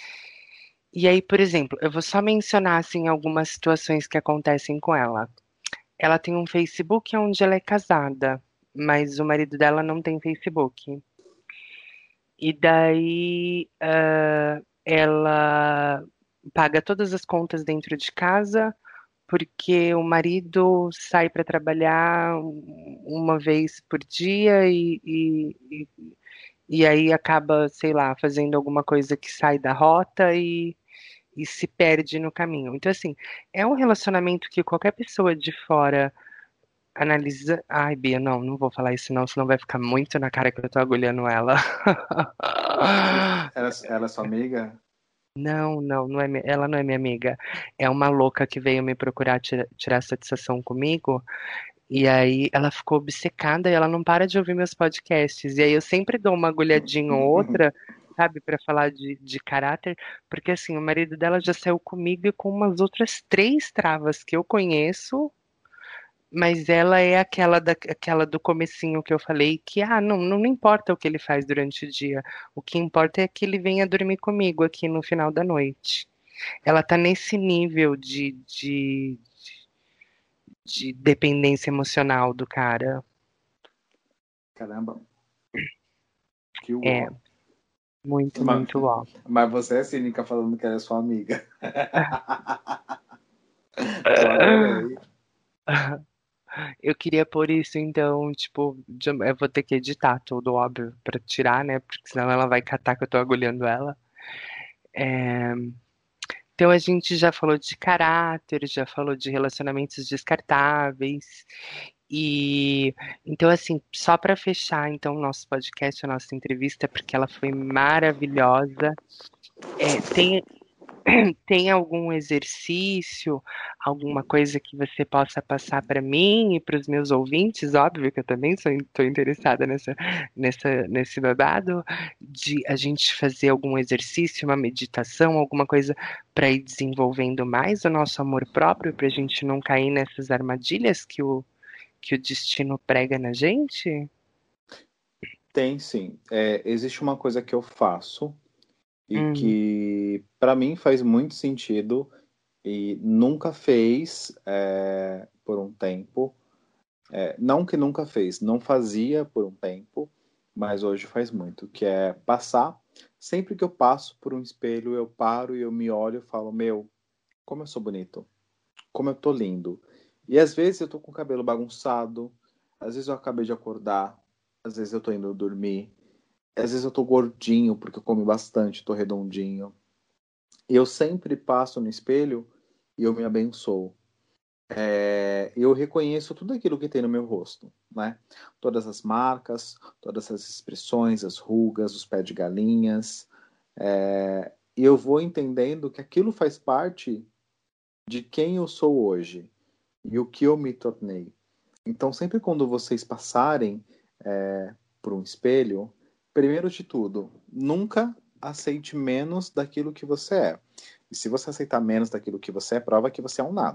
E aí, por exemplo, eu vou só mencionar assim algumas situações que acontecem com ela. Ela tem um Facebook onde ela é casada, mas o marido dela não tem Facebook. E daí, ah, ela paga todas as contas dentro de casa, porque o marido sai para trabalhar uma vez por dia e, e, e, e aí acaba, sei lá, fazendo alguma coisa que sai da rota e e se perde no caminho. Então, assim, é um relacionamento que qualquer pessoa de fora analisa. Ai, Bia, não, não vou falar isso, não, senão vai ficar muito na cara que eu tô agulhando ela.
Ela, ela é sua amiga?
Não, não, não é, mi- ela não é minha amiga. É uma louca que veio me procurar tira- tirar satisfação comigo. E aí ela ficou obcecada e ela não para de ouvir meus podcasts. E aí eu sempre dou uma agulhadinha ou outra, sabe, pra falar de, de caráter, porque assim, o marido dela já saiu comigo e com umas outras três travas que eu conheço, mas ela é aquela, da, aquela do comecinho que eu falei que, ah, não, não importa o que ele faz durante o dia, o que importa é que ele venha dormir comigo aqui no final da noite. Ela tá nesse nível de, de, de dependência emocional do cara.
Caramba, que
É,
uó.
muito,
Mas,
muito ó.
mas você é cínica falando que ela é sua amiga. Eu adorei.
Eu queria pôr isso, então, tipo, de- eu vou ter que editar tudo, óbvio, pra tirar, né? Porque senão ela vai catar que eu tô agulhando ela. É, então a gente já falou de caráter, já falou de relacionamentos descartáveis. E então, assim, só para fechar, então, o nosso podcast, a nossa entrevista, porque ela foi maravilhosa. É, tem Tem algum exercício, alguma coisa que você possa passar para mim e para os meus ouvintes? Óbvio que eu também estou interessada nessa, nessa, nesse babado, de a gente fazer algum exercício, uma meditação, alguma coisa para ir desenvolvendo mais o nosso amor próprio, para a gente não cair nessas armadilhas que o, que o destino prega na gente?
Tem sim. É, existe uma coisa que eu faço e
Hum,
que para mim faz muito sentido e nunca fez é, por um tempo. É, não que nunca fez, não fazia por um tempo, mas hoje faz muito, que é passar. Sempre que eu passo por um espelho, eu paro e eu me olho e falo, meu, como eu sou bonito, como eu tô lindo. E às vezes eu tô com o cabelo bagunçado, às vezes eu acabei de acordar, às vezes eu tô indo dormir, às vezes eu tô gordinho porque eu comi bastante, tô redondinho. E eu sempre passo no espelho e eu me abençoo. É, eu reconheço tudo aquilo que tem no meu rosto, né? Todas as marcas, todas as expressões, as rugas, os pés de galinhas. É, e eu vou entendendo que aquilo faz parte de quem eu sou hoje e o que eu me tornei. Então, sempre quando vocês passarem é, por um espelho, primeiro de tudo, nunca aceite menos daquilo que você é. E se você aceitar menos daquilo que você é, prova que você é um nada,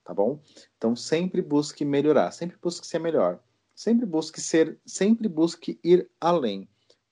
tá bom? Então sempre busque melhorar, sempre busque ser melhor, sempre busque ser, sempre busque ir além,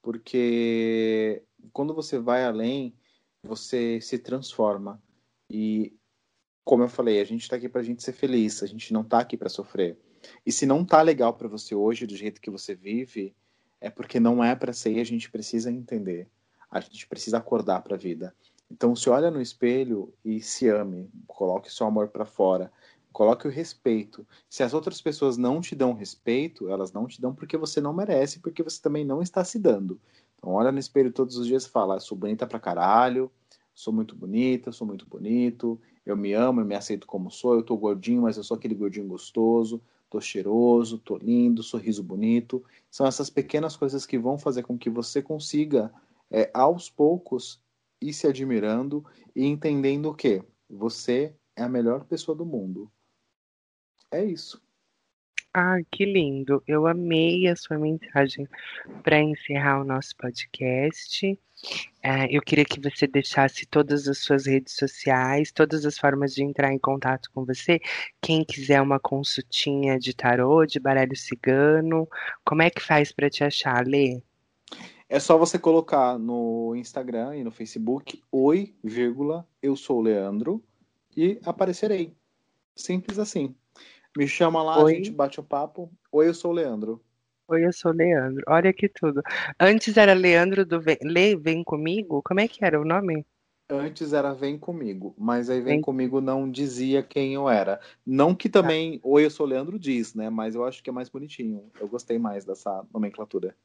porque quando você vai além, você se transforma. E como eu falei, a gente tá aqui pra gente ser feliz, a gente não tá aqui pra sofrer. E se não tá legal pra você hoje, do jeito que você vive, é porque não é pra ser e a gente precisa entender. A gente precisa acordar pra vida. Então se olha no espelho e se ame, coloque seu amor pra fora, coloque o respeito. Se as outras pessoas não te dão respeito, elas não te dão porque você não merece, porque você também não está se dando. Então olha no espelho todos os dias e fala, sou bonita pra caralho, sou muito bonita, sou muito bonito, eu me amo, eu me aceito como sou, eu tô gordinho, mas eu sou aquele gordinho gostoso, tô cheiroso, tô lindo, sorriso bonito. São essas pequenas coisas que vão fazer com que você consiga, é, aos poucos, ir se admirando e entendendo o quê? Você é a melhor pessoa do mundo. É isso.
Ah, que lindo. Eu amei a sua mensagem para encerrar o nosso podcast. É, eu queria que você deixasse todas as suas redes sociais, todas as formas de entrar em contato com você. Quem quiser uma consultinha de tarô, de baralho cigano, como é que faz para te achar, Lê?
É só você colocar no Instagram e no Facebook, oi, vírgula, eu sou o Leandro, e aparecerei. Simples assim. Me chama lá, a gente
Oi,
bate o papo. Oi, eu sou o Leandro.
oi, eu sou Leandro. Olha que tudo. Antes era Leandro do Vem, Lê, Vem Comigo? Como é que era o nome?
Antes era Vem Comigo, mas aí Vem
Vem
Comigo não dizia quem eu era. Não que
Tá.
também Oi, eu sou o Leandro diz, né? Mas eu acho que é mais bonitinho. Eu gostei mais dessa nomenclatura.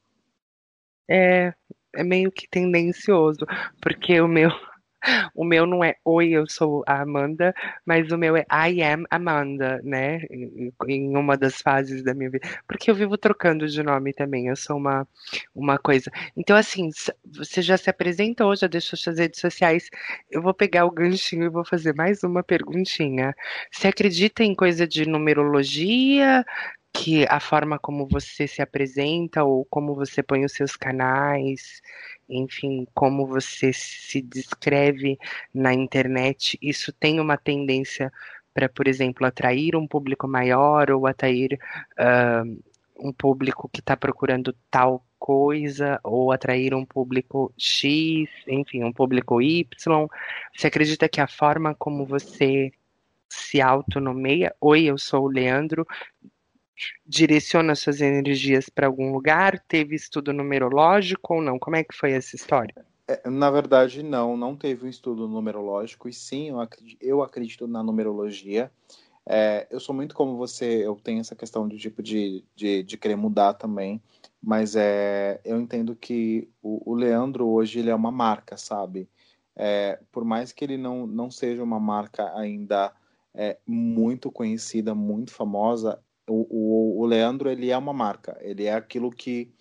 É, é meio que tendencioso, porque o meu O meu não é Oi, eu sou a Amanda, mas o meu é I am Amanda, né? Em em uma das fases da minha vida. Porque eu vivo trocando de nome também, eu sou uma, uma coisa. Então, assim, s- você já se apresentou, já deixou suas redes sociais. Eu vou pegar o ganchinho e vou fazer mais uma perguntinha. Você acredita em coisa de numerologia? Que a forma como você se apresenta ou como você põe os seus canais, enfim, como você se descreve na internet, isso tem uma tendência para, por exemplo, atrair um público maior ou atrair ah, um público que está procurando tal coisa ou atrair um público X, enfim, um público Y. Você acredita que a forma como você se autonomeia, oi, eu sou o Leandro, direciona suas energias para algum lugar? Teve estudo numerológico ou não? Como é que foi essa história?
É, na verdade, não, não teve um estudo numerológico, e sim, eu acredito, eu acredito na numerologia. É, eu sou muito como você, eu tenho essa questão de tipo de, de, de querer mudar também, mas é, eu entendo que o, o Leandro hoje ele é uma marca, sabe? É, por mais que ele não, não seja uma marca ainda é, muito conhecida, muito famosa, o, o, o Leandro ele é uma marca, ele é aquilo que,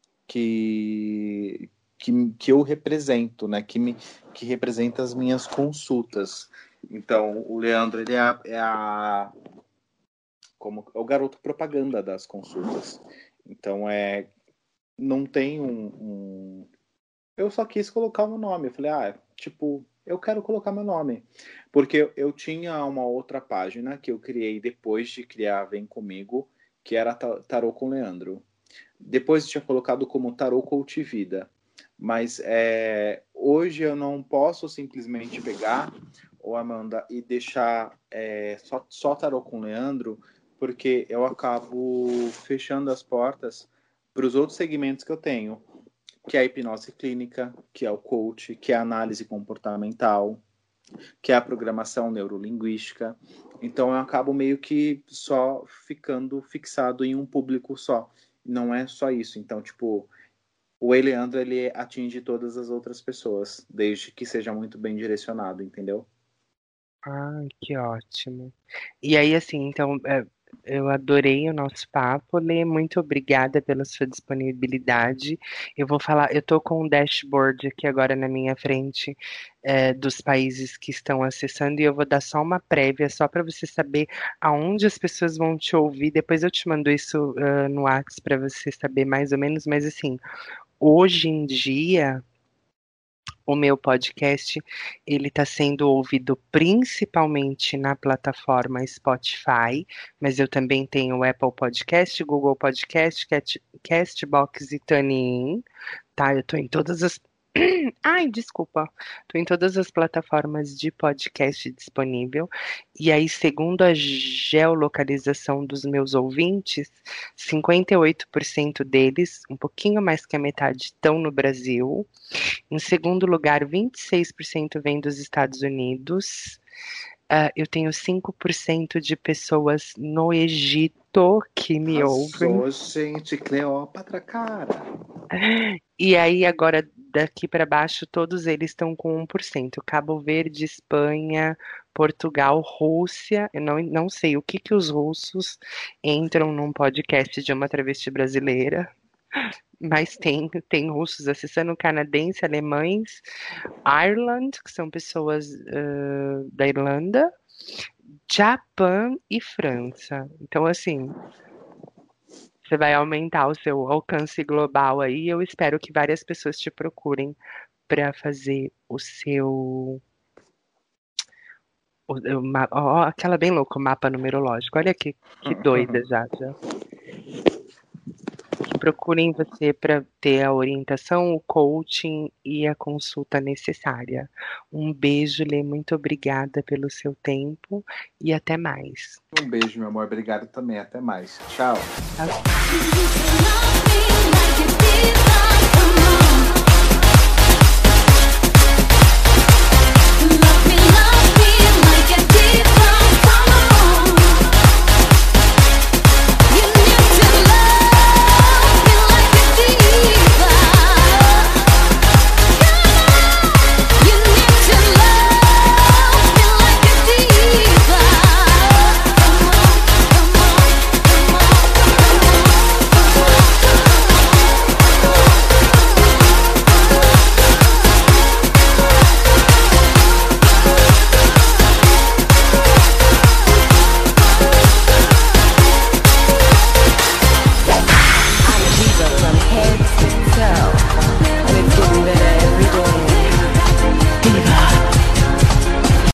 que, que, que eu represento, né? Que, me, que representa as minhas consultas. Então, o Leandro ele é a, é a como é o garoto propaganda das consultas. Então é não tem um, um... Eu só quis colocar o meu nome. Eu falei, ah, tipo, eu quero colocar meu nome. Porque eu, eu tinha uma outra página que eu criei depois de criar Vem Comigo, que era Tarô com Leandro. Depois eu tinha colocado como Tarô Coach Vida. Mas é, hoje eu não posso simplesmente pegar, ou Amanda, e deixar é, só, só Tarô com Leandro, porque eu acabo fechando as portas para os outros segmentos que eu tenho, que é a hipnose clínica, que é o coach, que é a análise comportamental, que é a programação neurolinguística. Então eu acabo meio que só ficando fixado em um público só. Não é só isso. Então, tipo, o Eleandro ele atinge todas as outras pessoas, desde que seja muito bem direcionado, entendeu?
Ai, que ótimo. E aí, assim, então, é, eu adorei o nosso papo, Lê, muito obrigada pela sua disponibilidade. Eu vou falar, eu tô com um dashboard aqui agora na minha frente, é, dos países que estão acessando, e eu vou dar só uma prévia, só para você saber aonde as pessoas vão te ouvir. Depois eu te mando isso, ah, no WhatsApp para você saber mais ou menos, mas assim, hoje em dia. o meu podcast, ele está sendo ouvido principalmente na plataforma Spotify, mas eu também tenho o Apple Podcast, Google Podcast, Cat, Castbox e TuneIn, tá? Eu tô em todas as... Ai, desculpa. Tô em todas as plataformas de podcast disponível. E aí, segundo a geolocalização dos meus ouvintes, cinquenta e oito por cento deles, um pouquinho mais que a metade, estão no Brasil. Em segundo lugar, vinte e seis por cento vem dos Estados Unidos. Uh, eu tenho cinco por cento de pessoas no Egito que me
Arrasou,
ouvem.
gente, Cleópatra, cara.
E aí, agora, daqui para baixo, todos eles estão com um por cento. Cabo Verde, Espanha, Portugal, Rússia. Eu não, não sei o que, que os russos entram num podcast de uma travesti brasileira. Mas tem, tem russos acessando, canadense, alemães, Ireland, que são pessoas uh, da Irlanda, Japão e França. Então, assim, você vai aumentar o seu alcance global aí. Eu espero que várias pessoas te procurem para fazer o seu... O, o, ó, aquela bem louca, o mapa numerológico. Olha que, que doida já, já. Que procurem você para ter a orientação, o coaching e a consulta necessária. Um beijo, Lê, muito obrigada pelo seu tempo e até mais.
Um beijo, meu amor, obrigado também, até mais. Tchau.
Tchau.